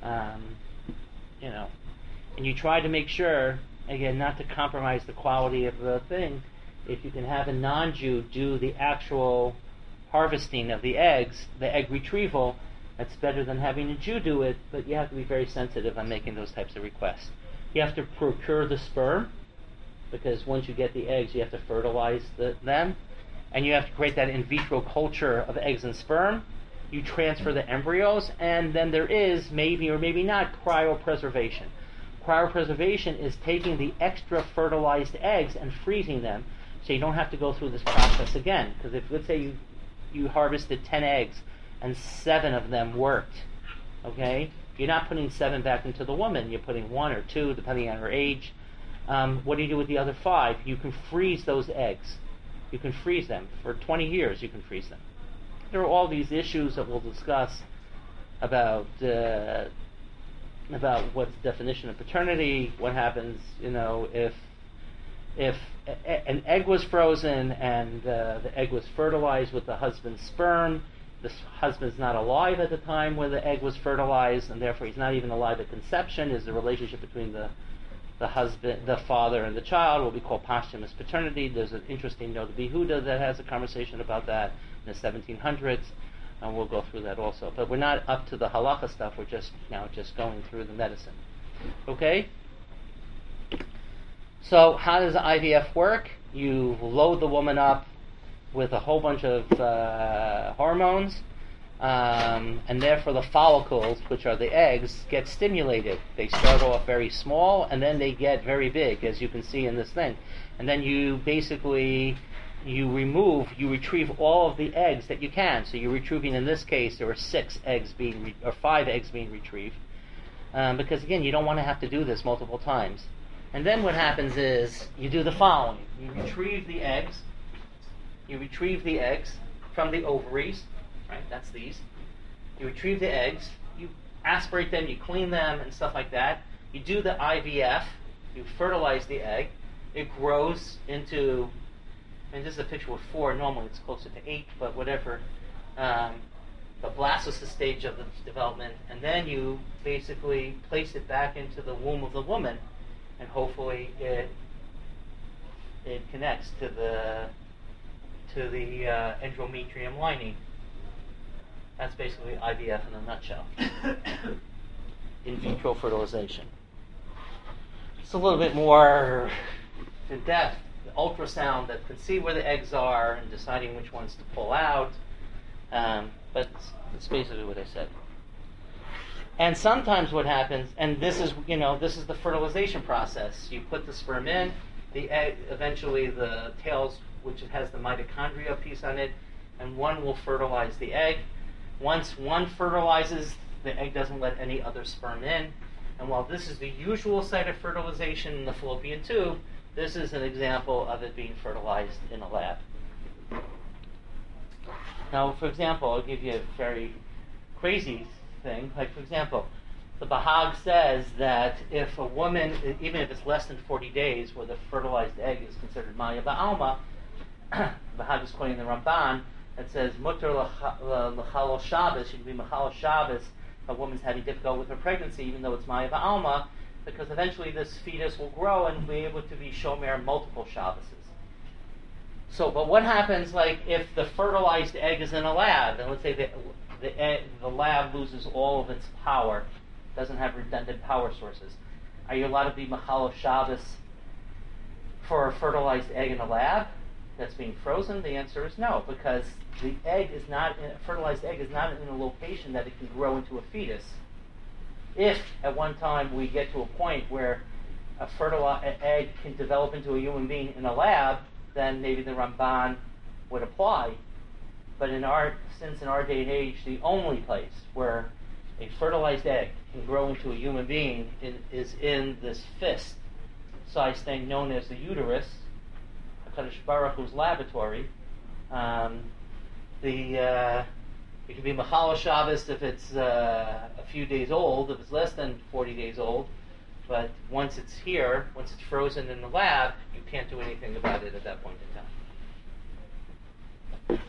And you try to make sure, again, not to compromise the quality of the thing. If you can have a non-Jew do the actual harvesting of the eggs, the egg retrieval, that's better than having a Jew do it, but you have to be very sensitive on making those types of requests. You have to procure the sperm, because once you get the eggs, you have to fertilize them, and you have to create that in vitro culture of eggs and sperm. You transfer the embryos, and then there is, maybe or maybe not, cryopreservation. Cryopreservation is taking the extra fertilized eggs and freezing them, so you don't have to go through this process again. Because if, let's say, you harvested 10 eggs and 7 of them worked. Okay? You're not putting 7 back into the woman. You're putting 1 or 2, depending on her age. What do you do with the other 5? You can freeze those eggs. You can freeze them. For 20 years, you can freeze them. There are all these issues that we'll discuss about what's the definition of paternity, what happens, if an egg was frozen and the egg was fertilized with the husband's sperm. The husband's not alive at the time when the egg was fertilized, and therefore he's not even alive at conception. Is the relationship between the husband, the father, and the child what we call posthumous paternity. There's an interesting note of Behuda that has a conversation about that in the 1700s, and we'll go through that also. But we're not up to the halacha stuff. We're just going through the medicine. Okay. So how does IVF work? You load the woman up with a whole bunch of hormones, and therefore the follicles, which are the eggs, get stimulated. They start off very small, and then they get very big, as you can see in this thing. And then you basically retrieve all of the eggs that you can. So you're retrieving, in this case, there were 5 eggs being retrieved, because again, you don't want to have to do this multiple times. And then what happens is you do the following: you retrieve the eggs. From the ovaries, right? That's these. You retrieve the eggs, you aspirate them, you clean them, and stuff like that. You do the IVF, you fertilize the egg. It grows into, and this is a picture with 4. Normally it's closer to 8, but whatever. The blastocyst stage of the development, and then you basically place it back into the womb of the woman, and hopefully it connects to the endometrium lining. That's basically IVF in a nutshell. In vitro fertilization. It's a little bit more in depth. The ultrasound that can see where the eggs are and deciding which ones to pull out. But it's basically what I said. And sometimes what happens, and this is the fertilization process. You put the sperm in, the egg, eventually the tails, which has the mitochondria piece on it, and one will fertilize the egg. Once one fertilizes, the egg doesn't let any other sperm in. And while this is the usual site of fertilization in the fallopian tube, this is an example of it being fertilized in a lab. Now, for example, I'll give you a very crazy thing. Like, for example, the Bahag says that if a woman, even if it's less than 40 days, where the fertilized egg is considered Maya Ba'alma, Bahag is quoting the Ramban that says, Mutter l'chalo Shabbos, should be Machalo Shabbos, a woman's having difficulty with her pregnancy, even though it's Maya Ba'alma, because eventually this fetus will grow and be able to be Shomer multiple Shabboses. So, but what happens, like, if the fertilized egg is in a lab, and let's say the lab loses all of its power, doesn't have redundant power sources, are you allowed to be Machalo Shabbos for a fertilized egg in a lab that's being frozen? The answer is no, because the fertilized egg is not in a location that it can grow into a fetus. If at one time we get to a point where a fertilized egg can develop into a human being in a lab, then maybe the Ramban would apply. But since in our day and age, the only place where a fertilized egg can grow into a human being is in this fist-sized thing known as the uterus, HaKadosh Baruch Hu's laboratory. It can be Machalo Shabbos if it's a few days old, if it's less than 40 days old. But once it's here, once it's frozen in the lab, you can't do anything about it at that point in time.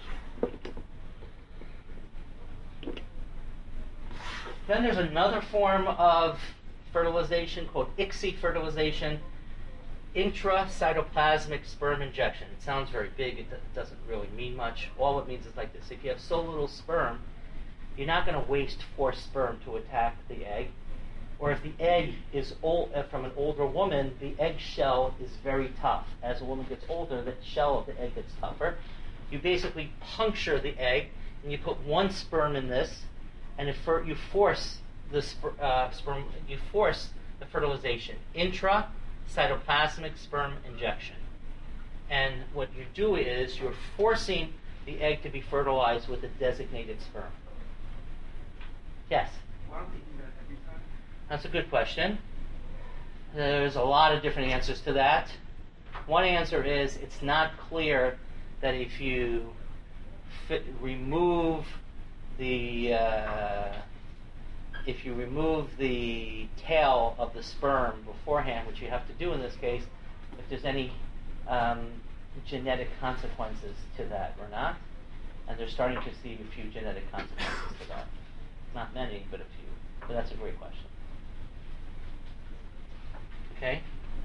Then there's another form of fertilization called ICSI fertilization, intracytoplasmic sperm injection. It sounds very big. It doesn't really mean much. All it means is like this. If you have so little sperm, you're not going to waste 4 sperm to attack the egg. Or if the egg is from an older woman, the egg shell is very tough. As a woman gets older, the shell of the egg gets tougher. You basically puncture the egg, and you put 1 sperm in this, and you force the fertilization. Intracytoplasmic sperm injection. And what you do is you're forcing the egg to be fertilized with a designated sperm. Yes?
Why don't they do that every time?
That's a good question. There's a lot of different answers to that. One answer is it's not clear that if you remove the tail of the sperm beforehand, which you have to do in this case, if there's any genetic consequences to that or not. And they're starting to see a few genetic consequences to that. Not many, but a few. But that's a great question. Okay?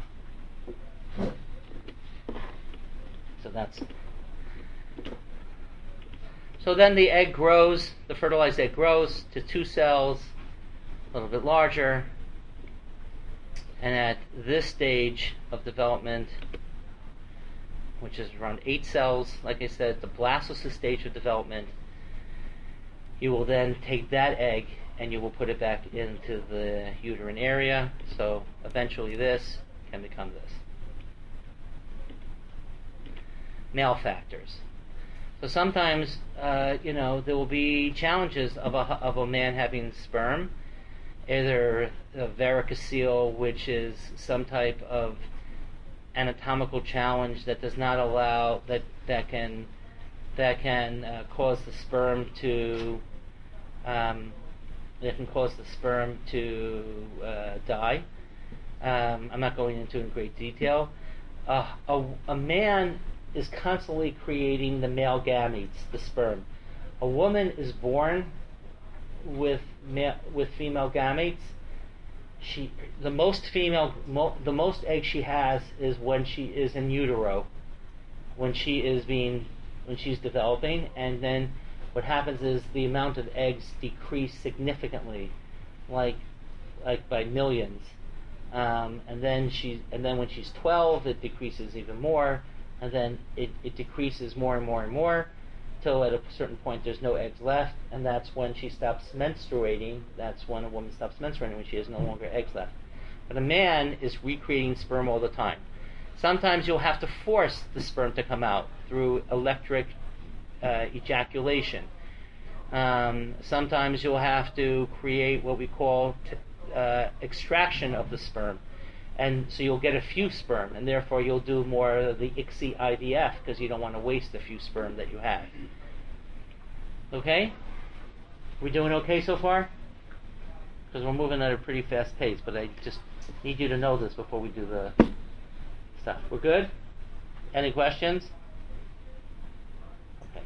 So then the egg grows, the fertilized egg grows to 2 cells, a little bit larger. And at this stage of development, which is around 8 cells, like I said, the blastocyst stage of development, you will then take that egg and you will put it back into the uterine area. So eventually this can become this. Male factors. So sometimes, there will be challenges of a man having sperm, either a varicocele, which is some type of anatomical challenge that does not allow that can cause the sperm to die. I'm not going into it in great detail. A man is constantly creating the male gametes, the sperm. A woman is born with female gametes. The most eggs she has is when she is in utero, when she's developing, and then what happens is the amount of eggs decrease significantly, like by millions, and then when she's 12, it decreases even more, and then it decreases more and more and more, till at a certain point there's no eggs left, and that's when she stops menstruating. That's when a woman stops menstruating, when she has no longer eggs left. But a man is recreating sperm all the time. Sometimes you'll have to force the sperm to come out through electric ejaculation. Sometimes you'll have to create what we call extraction of the sperm. And so you'll get a few sperm, and therefore you'll do more of the ICSI IVF because you don't want to waste the few sperm that you have. Okay? We doing okay so far? Because we're moving at a pretty fast pace, but I just need you to know this before we do the stuff. We're good? Any questions? Okay.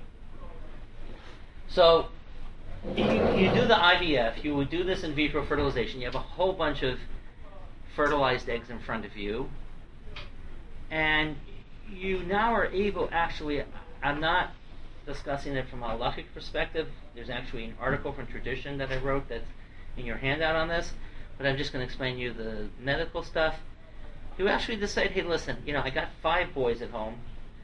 So, if you do the IVF, you would do this in vitro fertilization. You have a whole bunch of fertilized eggs in front of you, and you now are able, actually, I'm not discussing it from a halachic perspective. There's actually an article from Tradition that I wrote that's in your handout on this, but I'm just going to explain to you the medical stuff. You actually decide, hey, listen, I got 5 boys at home.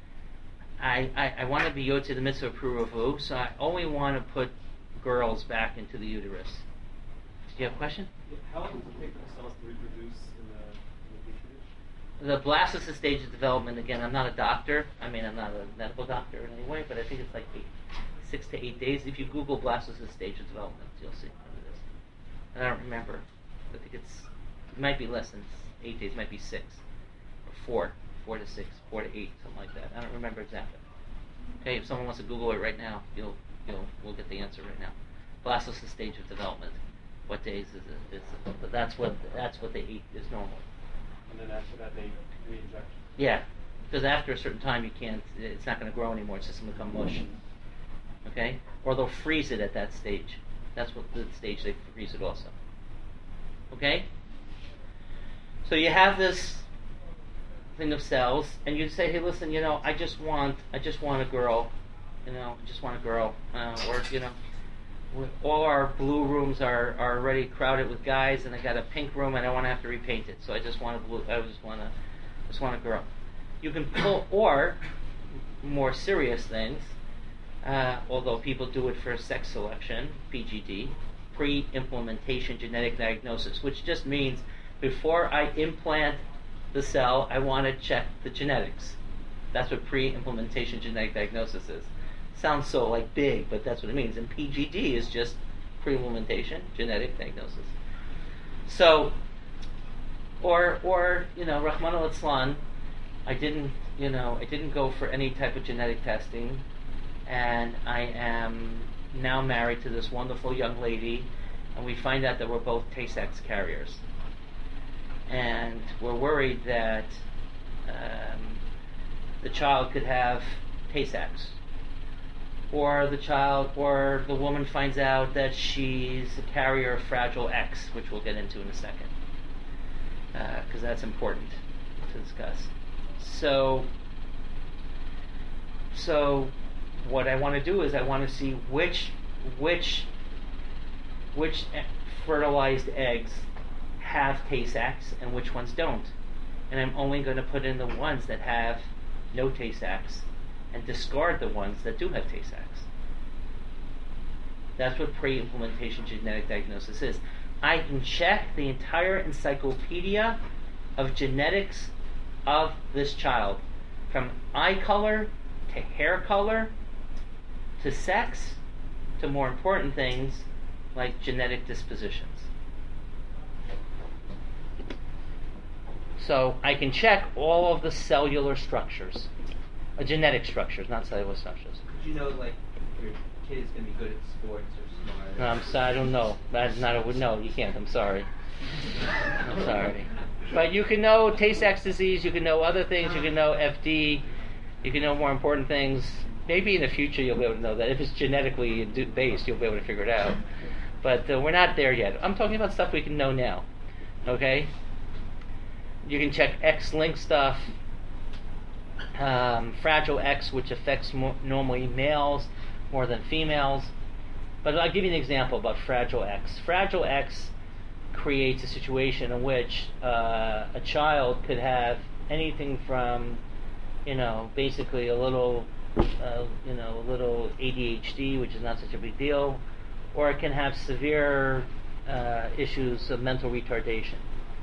I want to be yotze the mitzvah of Puruvu, so I only want to put girls back into the uterus. Did you have a question?
How long does it take for cells to reproduce in the petri dish?
The blastocyst stage of development, again, I'm not a doctor. I'm not a medical doctor in any way, but I think it's like 6 to 8 days. If you Google blastocyst stage of development, you'll see what it is. And I don't remember. I think it might be less than 8 days. It might be 6 or 4 to 6, 4 to 8, something like that. I don't remember exactly. Okay, if someone wants to Google it right now, we'll get the answer right now. Blastocyst stage of development. What days is it? But that's what they eat is normal.
And then after that, they re-inject.
Yeah, because after a certain time, it's not going to grow anymore. It's just going to become mush. Okay, or they'll freeze it at that stage. That's what the stage they freeze it also. Okay, so you have this thing of cells, and you say, hey, listen, I just want a girl, all our blue rooms are already crowded with guys, and I got a pink room, and I want to have to repaint it. So I just want a girl. You can pull, or more serious things, although people do it for sex selection, PGD, pre-implantation genetic diagnosis, which just means before I implant the cell, I want to check the genetics. That's what pre-implementation genetic diagnosis is. Sounds so big, but that's what it means. And PGD is just pre-implementation genetic diagnosis. So, or Rahman al-Islam, I didn't go for any type of genetic testing, and I am now married to this wonderful young lady, and we find out that we're both Tay-Sex carriers, and we're worried that the child could have Tay-Sex, or the woman finds out that she's a carrier of Fragile X, which we'll get into in a second, because that's important to discuss. So what I want to do is I want to see which fertilized eggs have Tay-Sex and which ones don't, and I'm only going to put in the ones that have no Tay-Sex and discard the ones that do have Tay-Sex. That's what pre-implementation genetic diagnosis is. I can check the entire encyclopedia of genetics of this child, from eye color to hair color to sex to more important things like genetic dispositions. So I can check all of the cellular structures, genetic structures, not cellular structures.
Did you know, like, your kid is going to be good at sports or smart?
No, I'm sorry, I don't know. That's not a no. You can't. I'm sorry. I'm sorry. But you can know Tay-Sachs disease. You can know other things. You can know FD. You can know more important things. Maybe in the future you'll be able to know that. If it's genetically based, you'll be able to figure it out. But we're not there yet. I'm talking about stuff we can know now. Okay? You can check X-linked stuff. Fragile X, which affects normally males more than females. But I'll give you an example about Fragile X. Fragile X creates a situation in which a child could have anything from, basically a little ADHD, which is not such a big deal, or it can have severe issues of mental retardation.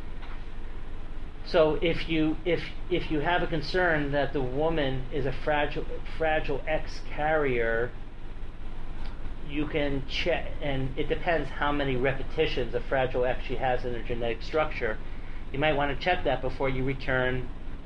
So if you have a concern that the woman is a fragile X carrier, you can check, and it depends how many repetitions of Fragile X she has in her genetic structure. You might want to check that before you return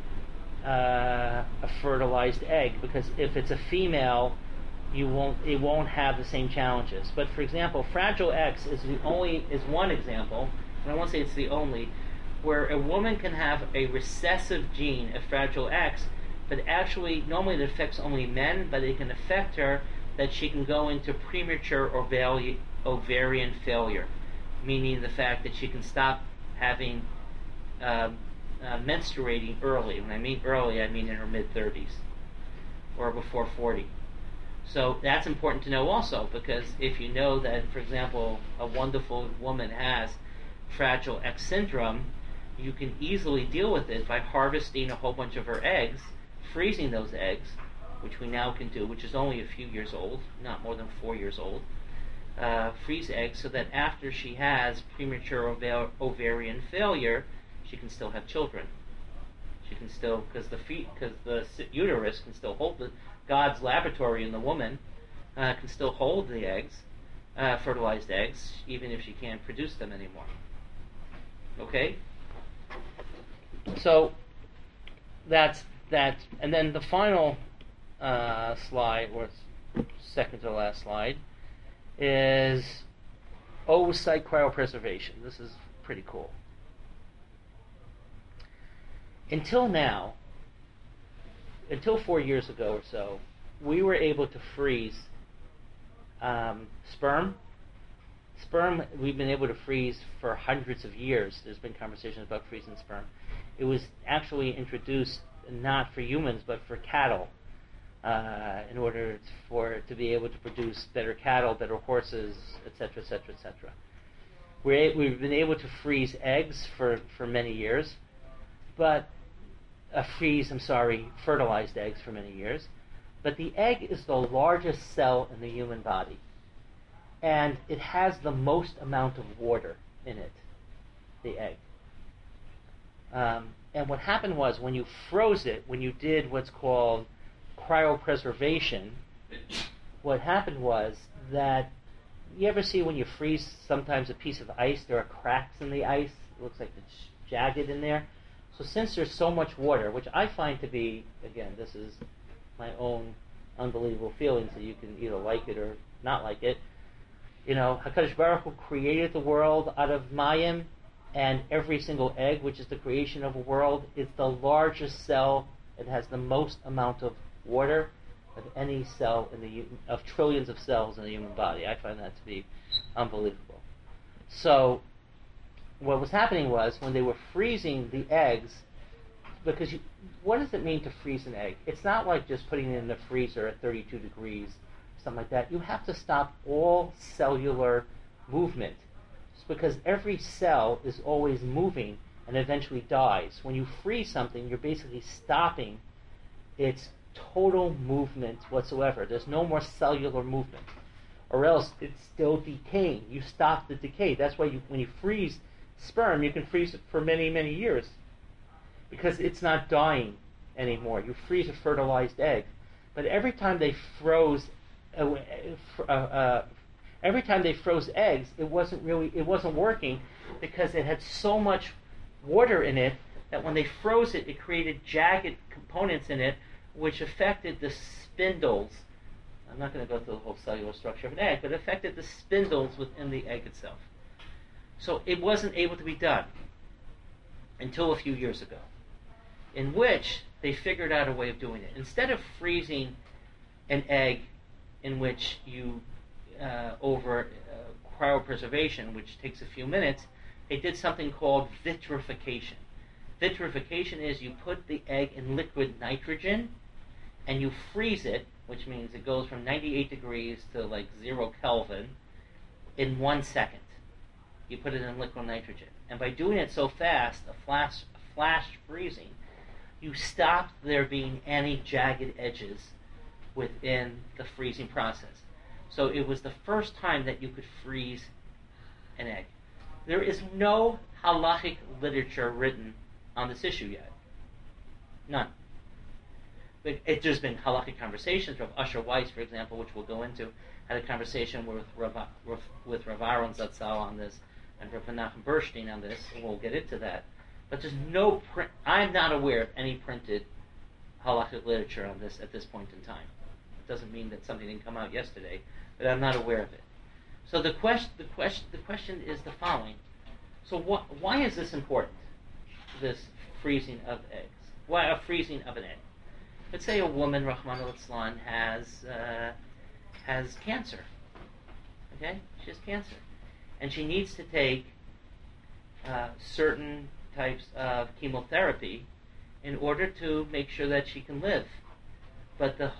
a fertilized egg, because if it's a female, it won't have the same challenges. But for example, Fragile X is one example, and I won't say it's the only, where a woman can have a recessive gene of Fragile X, but actually normally it affects only men, but it can affect her that she can go into premature ovarian failure, meaning the fact that she can stop having menstruating early. When I mean early, I mean in her mid-30s or before 40. So that's important to know also, because if you know that, for example, a wonderful woman has Fragile X syndrome, you can easily deal with it by harvesting a whole bunch of her eggs, freezing those eggs, which we now can do, which is only a few years old, not more than 4 years old. Freeze eggs so that after she has premature ovarian failure, she can still have children. She can still, because the uterus can still hold God's laboratory in the woman can still hold the eggs, fertilized eggs, even if she can't produce them anymore. Okay? So that's that, and then the final slide, or second to the last slide, is oocyte cryopreservation. This is pretty cool. Until 4 years ago or so, we were able to freeze sperm. Sperm we've been able to freeze for hundreds of years. There's been conversations about freezing sperm. It was actually introduced not for humans but for cattle, in order for it to be able to produce better cattle, better horses, etc., etc., etc. We've been able to freeze eggs for many years, but fertilized eggs for many years. But the egg is the largest cell in the human body, and it has the most amount of water in it, the egg. And what happened was, when you froze it, when you did what's called cryopreservation, what happened was that you ever see when you freeze sometimes a piece of ice, there are cracks in the ice? It looks like it's jagged in there. So since there's so much water, which I find to be, again, this is my own unbelievable feelings that you can either like it or not like it. You know, HaKadosh Baruch Hu created the world out of Mayim, and every single egg, which is the creation of a world, is the largest cell. It has the most amount of water of any cell of trillions of cells in the human body. I find that to be unbelievable. So, what was happening was when they were freezing the eggs, because what does it mean to freeze an egg? It's not like just putting it in the freezer at 32 degrees, something like that. You have to stop all cellular movement, because every cell is always moving and eventually dies. When you freeze something, you're basically stopping its total movement whatsoever. There's no more cellular movement, or else it's still decaying. You stop the decay. That's why when you freeze sperm, you can freeze it for many, many years, because it's not dying anymore. You freeze a fertilized egg, but every time they froze eggs, it wasn't working, because it had so much water in it that when they froze it, it created jagged components in it, which affected the spindles. I'm not going to go through the whole cellular structure of an egg, but it affected the spindles within the egg itself. So it wasn't able to be done until a few years ago, in which they figured out a way of doing it. Instead of freezing an egg in which you, over cryopreservation, which takes a few minutes, they did something called vitrification. Vitrification is you put the egg in liquid nitrogen and you freeze it, which means it goes from 98 degrees to like 0 Kelvin in 1 second. You put it in liquid nitrogen. And by doing it so fast, a flash freezing, you stop there being any jagged edges within the freezing process. So it was the first time that you could freeze an egg. There is no halachic literature written on this issue yet. None. But there's been halachic conversations. Rav Usher Weiss, for example, which we'll go into, had a conversation with Rav Aaron Zatzal on this, and Rav Menachem Burstein on this, and we'll get into that. But there's no I'm not aware of any printed halachic literature on this at this point in time. It doesn't mean that something didn't come out yesterday, but I'm not aware of it. So the question is the following. So why is this important? This freezing of eggs. Why a freezing of an egg? Let's say a woman, Rahman al-Islam, has cancer. Okay, she has cancer, and she needs to take certain types of chemotherapy in order to make sure that she can live. But the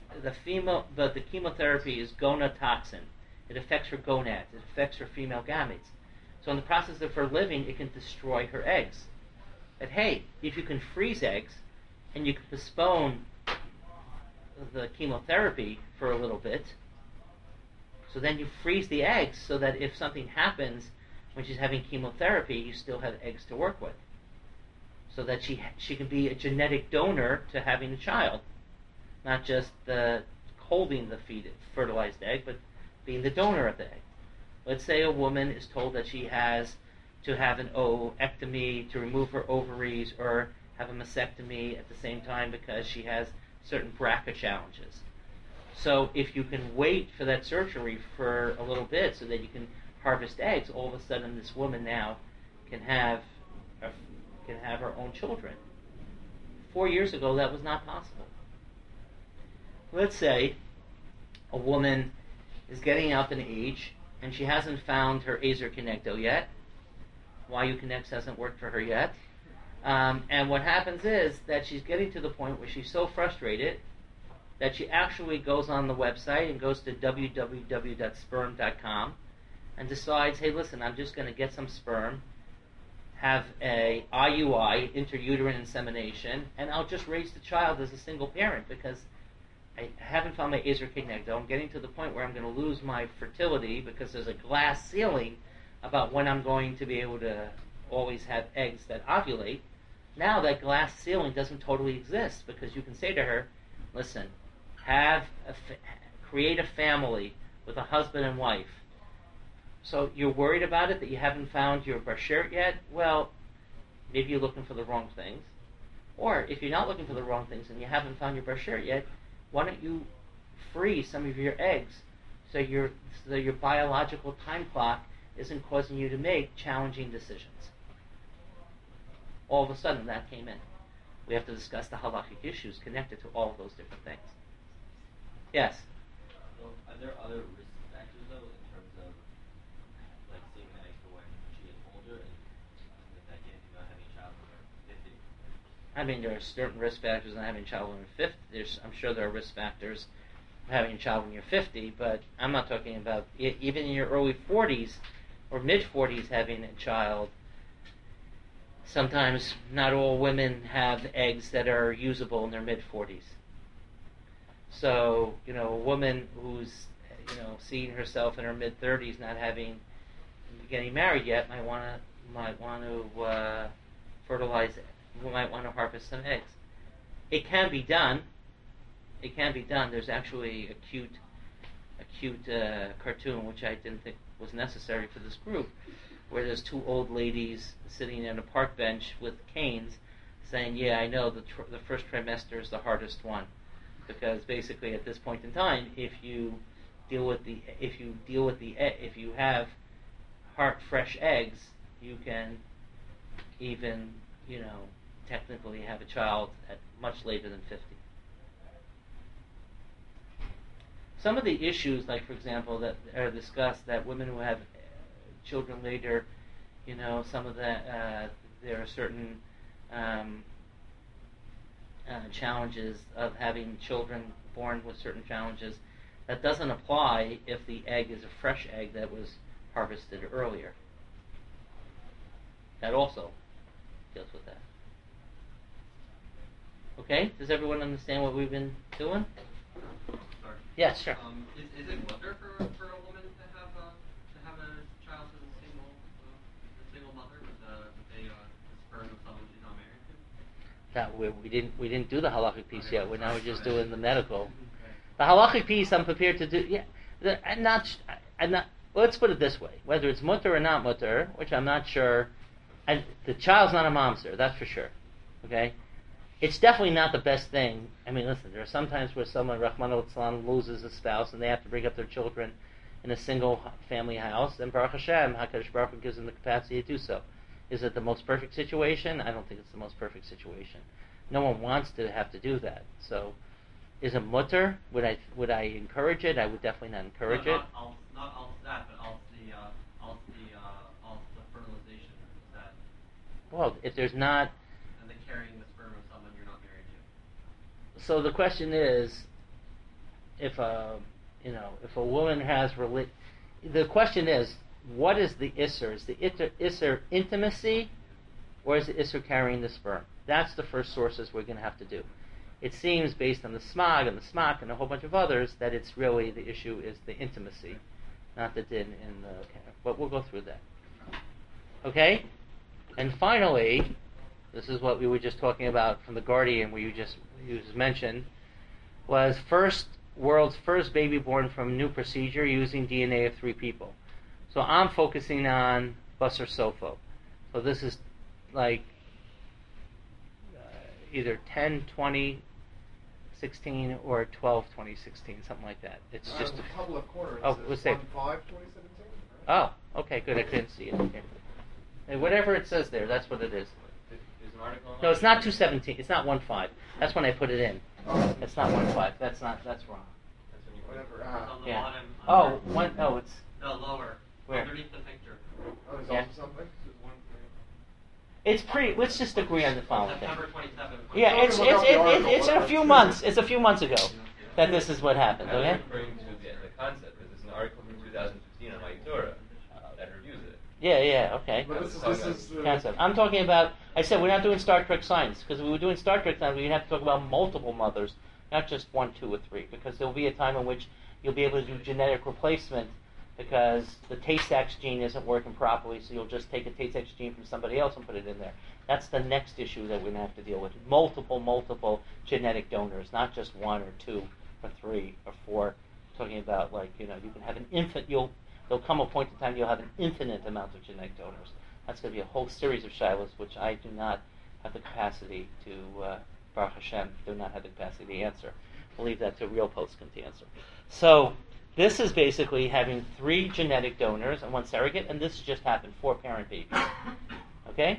chemotherapy is gonadotoxin. It affects her gonads. It affects her female gametes. So in the process of her living, it can destroy her eggs. But hey, if you can freeze eggs, and you can postpone the chemotherapy for a little bit, so then you freeze the eggs so that if something happens when she's having chemotherapy, you still have eggs to work with. So that she can be a genetic donor to having a child. Not just holding the fertilized egg, but being the donor of the egg. Let's say a woman is told that she has to have an ovectomy to remove her ovaries, or have a mastectomy at the same time because she has certain BRCA challenges. So if you can wait for that surgery for a little bit so that you can harvest eggs, all of a sudden this woman now can have her own children. 4 years ago, that was not possible. Let's say a woman is getting up in age and she hasn't found her Azer Connecto yet. YU Connects hasn't worked for her yet. And what happens is that she's getting to the point where she's so frustrated that she actually goes on the website and goes to www.sperm.com and decides, hey, listen, I'm just going to get some sperm, have a IUI, intrauterine insemination, and I'll just raise the child as a single parent because I haven't found my Azer Connecto. I'm getting to the point where I'm going to lose my fertility because there's a glass ceiling about when I'm going to be able to always have eggs that ovulate. Now that glass ceiling doesn't totally exist because you can say to her, listen, create a family with a husband and wife, So you're worried about it, that you haven't found your bashert yet? Well, maybe you're looking for the wrong things. Or if you're not looking for the wrong things and you haven't found your bashert yet, why don't you free some of your eggs so your biological time clock isn't causing you to make challenging decisions? All of a sudden that came in. We have to discuss the halachic issues connected to all of those different things. Yes?
Well, are there other risk factors though in terms of like saving the egg for when she gets older and with that kid, having a child when they're 50?
I mean, there are certain risk factors in having a child when you're 50. I'm sure there are risk factors of having a child when you're 50, but I'm not talking about even in your early 40s or mid 40s having a child. Sometimes not all women have eggs that are usable in their mid 40s. So, a woman who's, seeing herself in her mid 30s not getting married yet might want to fertilize it. We might want to harvest some eggs. It can be done. There's actually a cute cartoon, which I didn't think was necessary for this group, where there's two old ladies sitting on a park bench with canes saying, yeah, I know the first trimester is the hardest one, because basically at this point in time, if you have fresh eggs, you can even, technically have a child at much later than 50. Some of the issues, like for example, that are discussed, that women who have children later, some of that, there are certain challenges of having children born with certain challenges. That doesn't apply if the egg is a fresh egg that was harvested earlier. That also deals with that. Okay? Does everyone understand what we've been doing?
Sorry.
Yeah, sure.
Is it mutter for a woman to have a child with a single mother with a sperm of someone she's not married to?
We didn't do the halachic piece yet. We're just doing the medical. The halachic piece I'm prepared to do. Yeah, I'm not. Let's put it this way: whether it's mutter or not mutter, which I'm not sure. The child's not a mamzer, that's for sure. Okay, it's definitely not the best thing. I mean, listen, there are some times where someone, Rahman al-Islam, loses a spouse and they have to bring up their children in a single family house, and Baruch Hashem, HaKadosh Baruch Hu gives them the capacity to do so. Is it the most perfect situation? I don't think it's the most perfect situation. No one wants to have to do that. So, is it mutter? Would I encourage it? I would definitely not encourage it.
Not all that, but all the fertilization. Is that?
Well, if there's not.
And the carrying the sperm of someone you're not married to.
So the question is, if a woman has the question is, what is the isser? Is the isser intimacy, or is the isser carrying the sperm? That's the first sources we're going to have to do. It seems, based on the smog and the smock and a whole bunch of others, that it's really the issue is the intimacy, not the din in the. But we'll go through that. Okay, and finally, this is what we were just talking about from the Guardian, where you just mentioned, was world's first baby born from a new procedure using DNA of 3 people. So I'm focusing on Basar Sofo. So this is like either 10, 20, 16 or 12, 2016, something like that. It's just
a couple of corners.
Oh, let's say
1/5, 2017. Right?
Oh, okay, good. I couldn't see it. Okay. And whatever it says there, that's what it is.
There's an article.
No, it's not 217. It's not 1/5. That's when I put it in.
Oh.
It's not 1/5. That's wrong.
That's when you
Whatever.
On the
Yeah.
bottom.
It's
No, lower.
Where?
Underneath the picture.
Oh, there's
Yeah.
also something.
it's pretty. Let's just agree on the following thing.
September 27th.
Yeah, it's a few months. It's a few months ago that this is what happened.
I was
Okay.
referring to the concept, because there's an article from 2015 on Torah that reviews it.
Yeah. Okay.
But this is
Concept. I'm talking about. I said we're not doing Star Trek science, because if we were doing Star Trek science, we'd have to talk about multiple mothers, not just 1, 2, or 3, because there will be a time in which you'll be able to do genetic replacement, because the Tay-Sachs gene isn't working properly, so you'll just take a Tay-Sachs gene from somebody else and put it in there. That's the next issue that we're going to have to deal with. Multiple genetic donors, not just 1 or 2 or 3 or 4. Talking about, you can have an infant. There'll come a point in time you'll have an infinite amount of genetic donors. That's going to be a whole series of shilas, which I do not have the capacity to, Baruch Hashem, do not have the capacity to answer. We'll leave that to real poskim to answer. So this is basically having 3 genetic donors and 1 surrogate, and this just happened, 4 parent babies. Okay?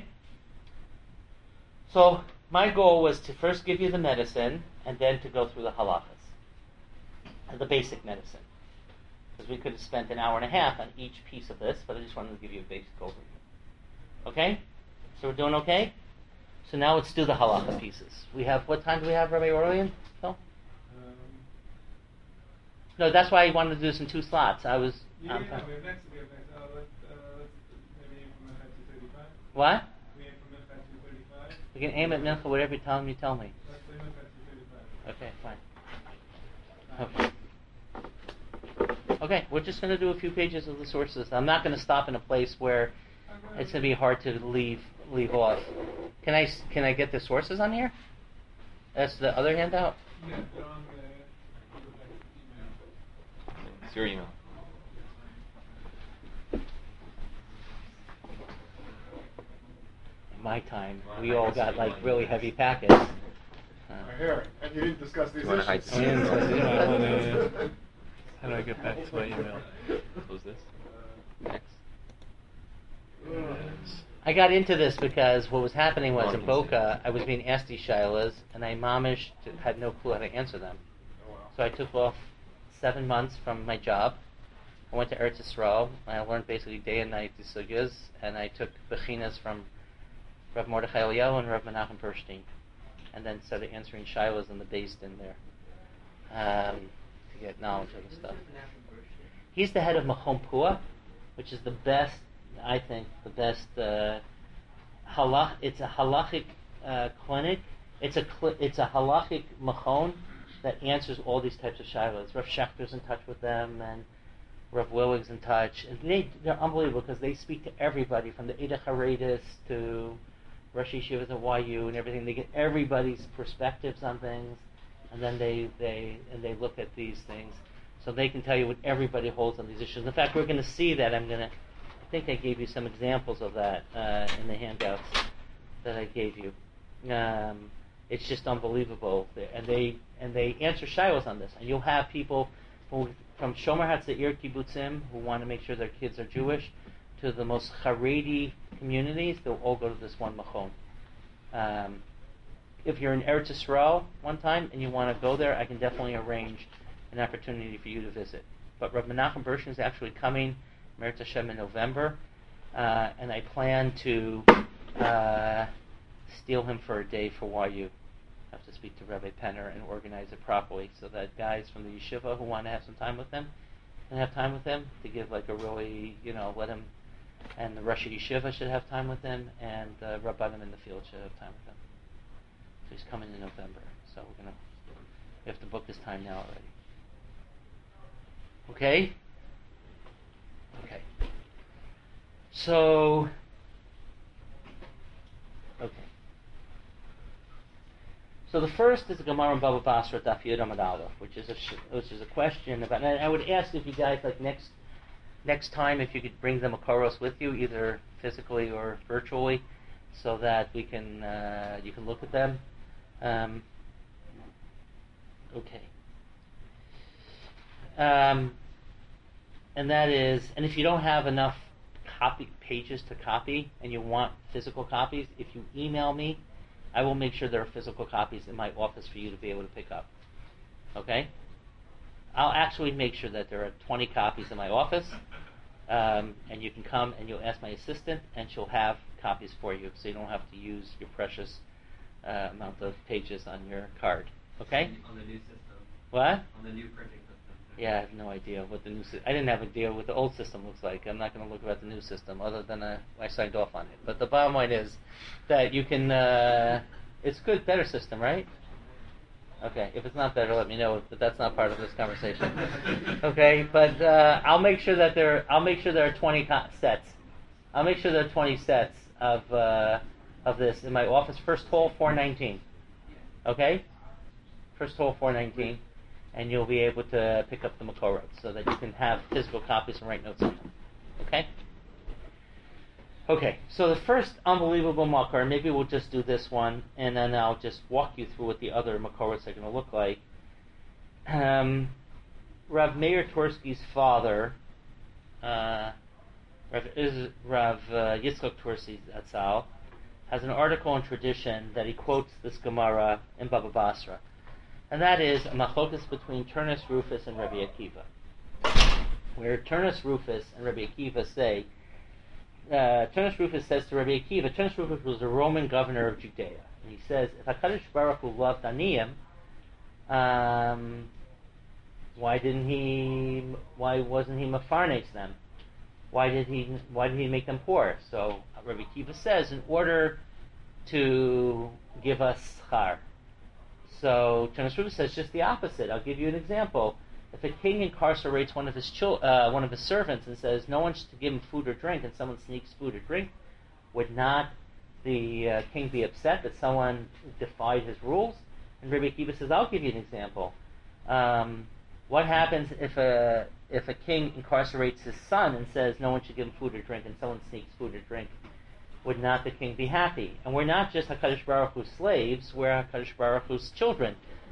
So my goal was to first give you the medicine and then to go through the halachas, the basic medicine. Because we could have spent an hour and a half on each piece of this, but I just wanted to give you a basic overview. Okay? So we're doing okay? So now let's do the halacha pieces. We have, what time do we have, Rabbi Orlean? Phil? No, that's why I wanted to do this in 2 slots. I was...
we have next. Maybe from Mincha to 35.
What?
We aim from Mincha to 35.
We can aim at Mincha, whatever time you tell me.
Let's say Mincha to 35.
Okay, fine. Okay, we're just going to do a few pages of the sources. I'm not going to stop in a place where it's going to be hard to leave off. Can I get the sources on here? That's the other handout?
Yeah, they're on the email.
It's your email.
In my time, we all got like really heavy packets.
Here, and you didn't discuss these
You want to hide
issues.
the
How do I get back to my email?
Close this. Next.
I got into this because what was happening was in Boca, I was being asked these shilas, and I had no clue how to answer them. So I took off 7 months from my job. I went to Eretz Yisrael, and I learned basically day and night the sugyas, and I took bechinas from Rav Mordechai Eliyahu and Rav Menachem Pershtin, and then started answering shilas in the Beis Din there to get knowledge of the stuff. He's the head of Machon Pua, which is the best, I think, the best it's a halachic clinic. It's a halachic machon that answers all these types of shilas. Rav Schechter's in touch with them, and Rav Willig's in touch. And they're unbelievable because they speak to everybody from the Eidach Haredis to Rosh Yeshivas at YU and everything. They get everybody's perspectives on things, and then they look at these things, so they can tell you what everybody holds on these issues. In fact, we're going to see that. I think I gave you some examples of that in the handouts that I gave you. It's just unbelievable, and they answer shilos on this. And you'll have people from Shomer HaTzair kibbutzim who want to make sure their kids are Jewish, to the most Haredi communities. They'll all go to this one machon. If you're in Eretz Yisrael one time and you want to go there, I can definitely arrange an opportunity for you to visit. But Rav Menachem Pershtin is actually coming, Meretz Hashem, in November, and I plan to steal him for a day for YU. I have to speak to Rabbi Penner and organize it properly so that guys from the yeshiva who want to have some time with him can have time with him, to give like a really, let him, and the Rosh Yeshiva should have time with him, and Rabbanim in the field should have time with him. So he's coming in November, so we have to book his time now already. Okay? Okay. So, okay. So the first is the Gemara in Baba Basra Daf Yud Amud Aleph, which is a question about. And I would ask if you guys next time if you could bring the Makoros with you, either physically or virtually, so that we can you can look at them. Okay. And that is, and if you don't have enough pages to copy and you want physical copies, if you email me, I will make sure there are physical copies in my office for you to be able to pick up. Okay? I'll actually make sure that there are 20 copies in my office, and you can come and you'll ask my assistant, and she'll have copies for you, so you don't have to use your precious amount of pages on your card. Okay?
On the new system.
What?
On the new printing system.
Yeah, I have no idea what the new system. I didn't have an idea what the old system looks like. I'm not going to look about the new system, other than I signed off on it. But the bottom line is that you can. It's good, better system, right? Okay. If it's not better, let me know. But that's not part of this conversation. Okay. But I'll make sure that there. I'll make sure there are 20 sets. I'll make sure there are 20 sets of this in my office. First hall 419. Okay. First hall 419. and you'll be able to pick up the Makorot so that you can have physical copies and write notes on them. Okay? Okay, so the first unbelievable Makor, maybe we'll just do this one, and then I'll just walk you through what the other Makorot are going to look like. Rav Meir Tursky's father, Rav Yitzchok Tursky Zatzal, has an article in tradition that he quotes this Gemara in Baba Basra. And that is a machlokas between Turnus Rufus and Rabbi Akiva. Where Turnus Rufus and Rabbi Akiva say, Turnus Rufus says to Rabbi Akiva, Turnus Rufus was a Roman governor of Judea. And he says, if HaKadosh Baruch Hu loved Aniyim, why wasn't he mafarnes them? Why did he make them poor? So Rabbi Akiva says, in order to give us schar. So Turnus Rufus says just the opposite. I'll give you an example. If a king incarcerates one of his servants and says no one should give him food or drink, and someone sneaks food or drink, would not the king be upset that someone defied his rules? And Rabbi Akiva says, I'll give you an example. What happens if a king incarcerates his son and says no one should give him food or drink, and someone sneaks food or drink? Would not the king be happy? And we're not just HaKadosh Baruch Hu's slaves, we're HaKadosh Baruch Hu's children.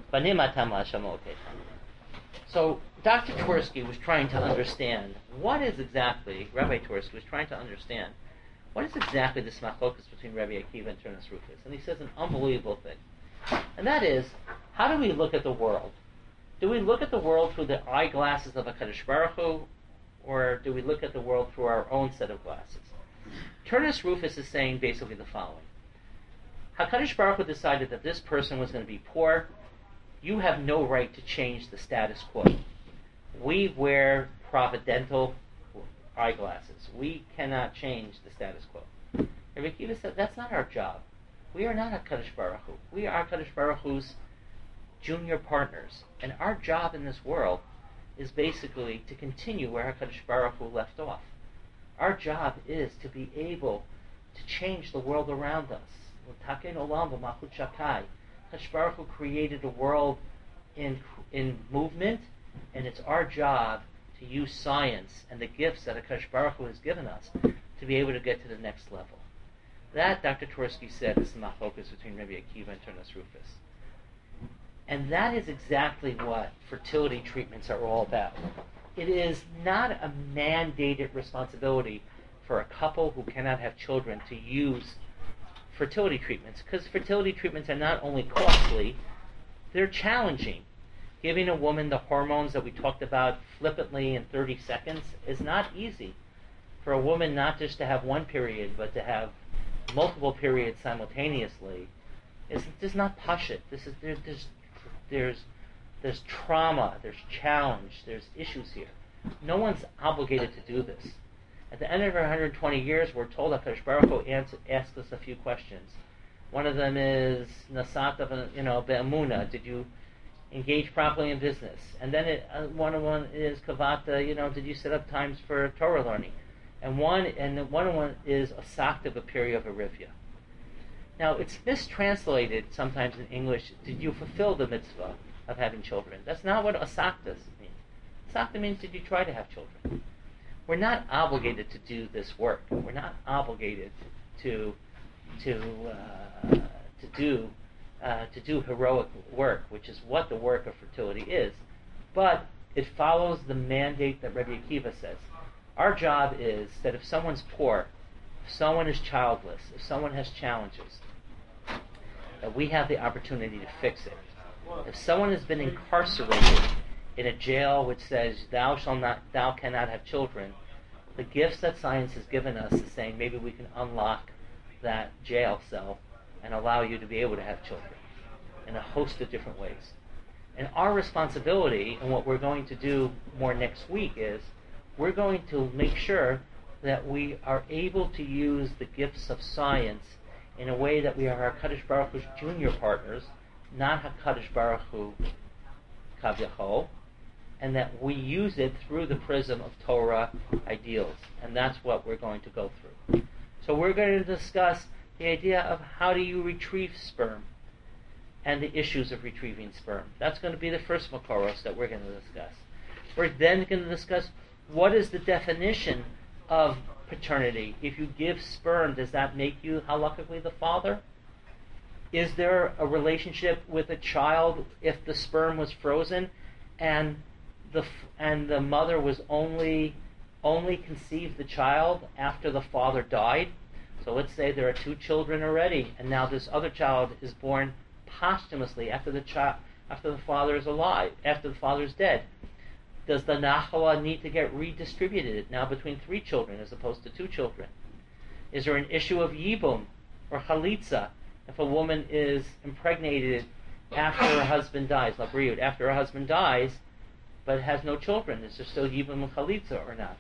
So Dr. Tursky was trying to understand Rabbi Tursky was trying to understand what is exactly this machlokas between Rabbi Akiva and Turnus Rufus. And he says an unbelievable thing. And that is, how do we look at the world? Do we look at the world through the eyeglasses of HaKadosh Baruch Hu, or do we look at the world through our own set of glasses? Turnus Rufus is saying basically the following. HaKadosh Baruch Hu decided that this person was going to be poor. You have no right to change the status quo. We wear providential eyeglasses. We cannot change the status quo. Rabbi Akiva said, that's not our job. We are not HaKadosh Baruch Hu. We are HaKadosh Baruch Hu's junior partners. And our job in this world is basically to continue where HaKadosh Baruch Hu left off. Our job is to be able to change the world around us. HaKadosh Baruch Hu created a world in movement, and it's our job to use science and the gifts that HaKadosh Baruch Hu has given us to be able to get to the next level. That, Dr. Tursky said, is the machlokas between Rabbi Akiva and Turnus Rufus. And that is exactly what fertility treatments are all about. It is not a mandated responsibility for a couple who cannot have children to use fertility treatments, because fertility treatments are not only costly, they're challenging. Giving a woman the hormones that we talked about flippantly in 30 seconds is not easy. For a woman not just to have one period, but to have multiple periods simultaneously, is not pashut. There's trauma, there's challenge, there's issues here. No one's obligated to do this. At the end of our 120 years, we're told that HaKadosh Baruch Hu asks us a few questions. One of them is Nasata, be'amuna. Did you engage properly in business? And then one is Kavata. Did you set up times for Torah learning? And one is Asakta B'Peri of Arivya. Now, it's mistranslated sometimes in English. Did you fulfill the mitzvah of having children? That's not what Asakta means. Asakta means, did you try to have children? We're not obligated to do this work. We're not obligated to do heroic work, which is what the work of fertility is. But it follows the mandate that Rabbi Akiva says. Our job is that if someone's poor, if someone is childless, if someone has challenges, that we have the opportunity to fix it. If someone has been incarcerated in a jail which says thou cannot have children, the gifts that science has given us is saying maybe we can unlock that jail cell and allow you to be able to have children in a host of different ways. And our responsibility, and what we're going to do more next week, is we're going to make sure that we are able to use the gifts of science in a way that we are HaKadosh Baruch Hu's junior partners, not HaKadosh Baruch Hu Kavyachol, and that we use it through the prism of Torah ideals. And that's what we're going to go through. So we're going to discuss the idea of how do you retrieve sperm, and the issues of retrieving sperm. That's going to be the first Makoros that we're going to discuss. We're then going to discuss what is the definition of paternity. If you give sperm, does that make you halakhically the father? Is there a relationship with a child if the sperm was frozen and the mother was only conceived the child after the father died? So let's say there are 2 children already, and now this other child is born posthumously after the father is alive, after the father is dead. Does the nachala need to get redistributed now between 3 children as opposed to 2 children? Is there an issue of yibum or chalitza if a woman is impregnated after her husband dies, labriut, after her husband dies, but has no children? Is there still yibum and chalitza or not?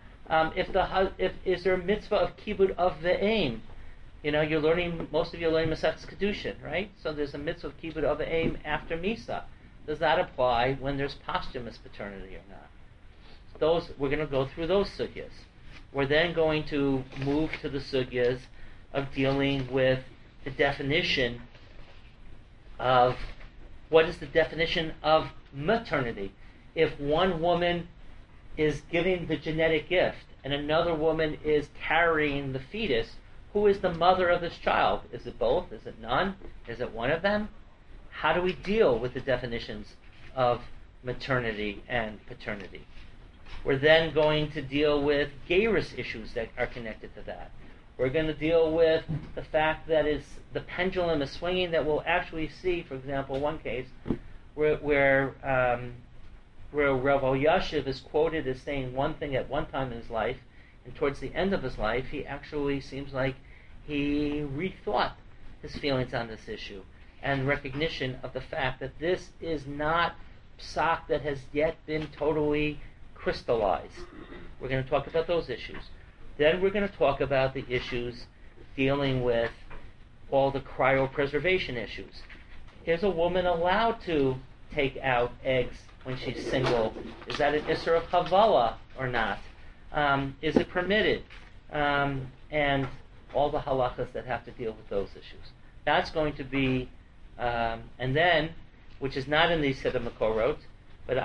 Is there a mitzvah of kibud of ve'em? Most of you are learning Masechtas Kedushin, right? So there's a mitzvah of kibud of ve'em after Misa. Does that apply when there's posthumous paternity or not? We're going to go through those sugyas. We're then going to move to the sugyas of dealing with the definition of what is the definition of maternity. If one woman is giving the genetic gift and another woman is carrying the fetus, who is the mother of this child? Is it both? Is it none? Is it one of them? How do we deal with the definitions of maternity and paternity? We're then going to deal with gerus issues that are connected to that. We're going to deal with the fact that the pendulum is swinging, that we'll actually see, for example, one case where Rav Elyashiv is quoted as saying one thing at one time in his life, and towards the end of his life, he actually seems like he rethought his feelings on this issue and recognition of the fact that this is not psak that has yet been totally crystallized. We're going to talk about those issues. Then we're going to talk about the issues dealing with all the cryopreservation issues. Is a woman allowed to take out eggs when she's single? Is that an isser of chavala or not? Is it permitted? And all the halachas that have to deal with those issues. That's going to be, and then, which is not in the Siddur Makorot, but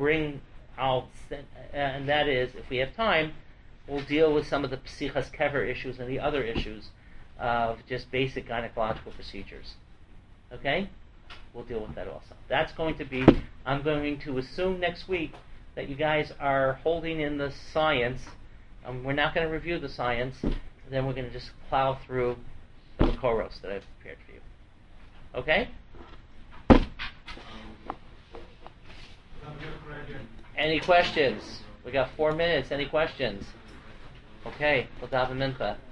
and that is, if we have time, we'll deal with some of the psichas kever issues and the other issues of just basic gynecological procedures. Okay? We'll deal with that also. That's going to be, I'm going to assume next week that you guys are holding in the science. We're not going to review the science. Then we're going to just plow through the Makoros that I've prepared for you. Okay? Any questions? We got 4 minutes. Any questions? Okay. We'll dive in mincha.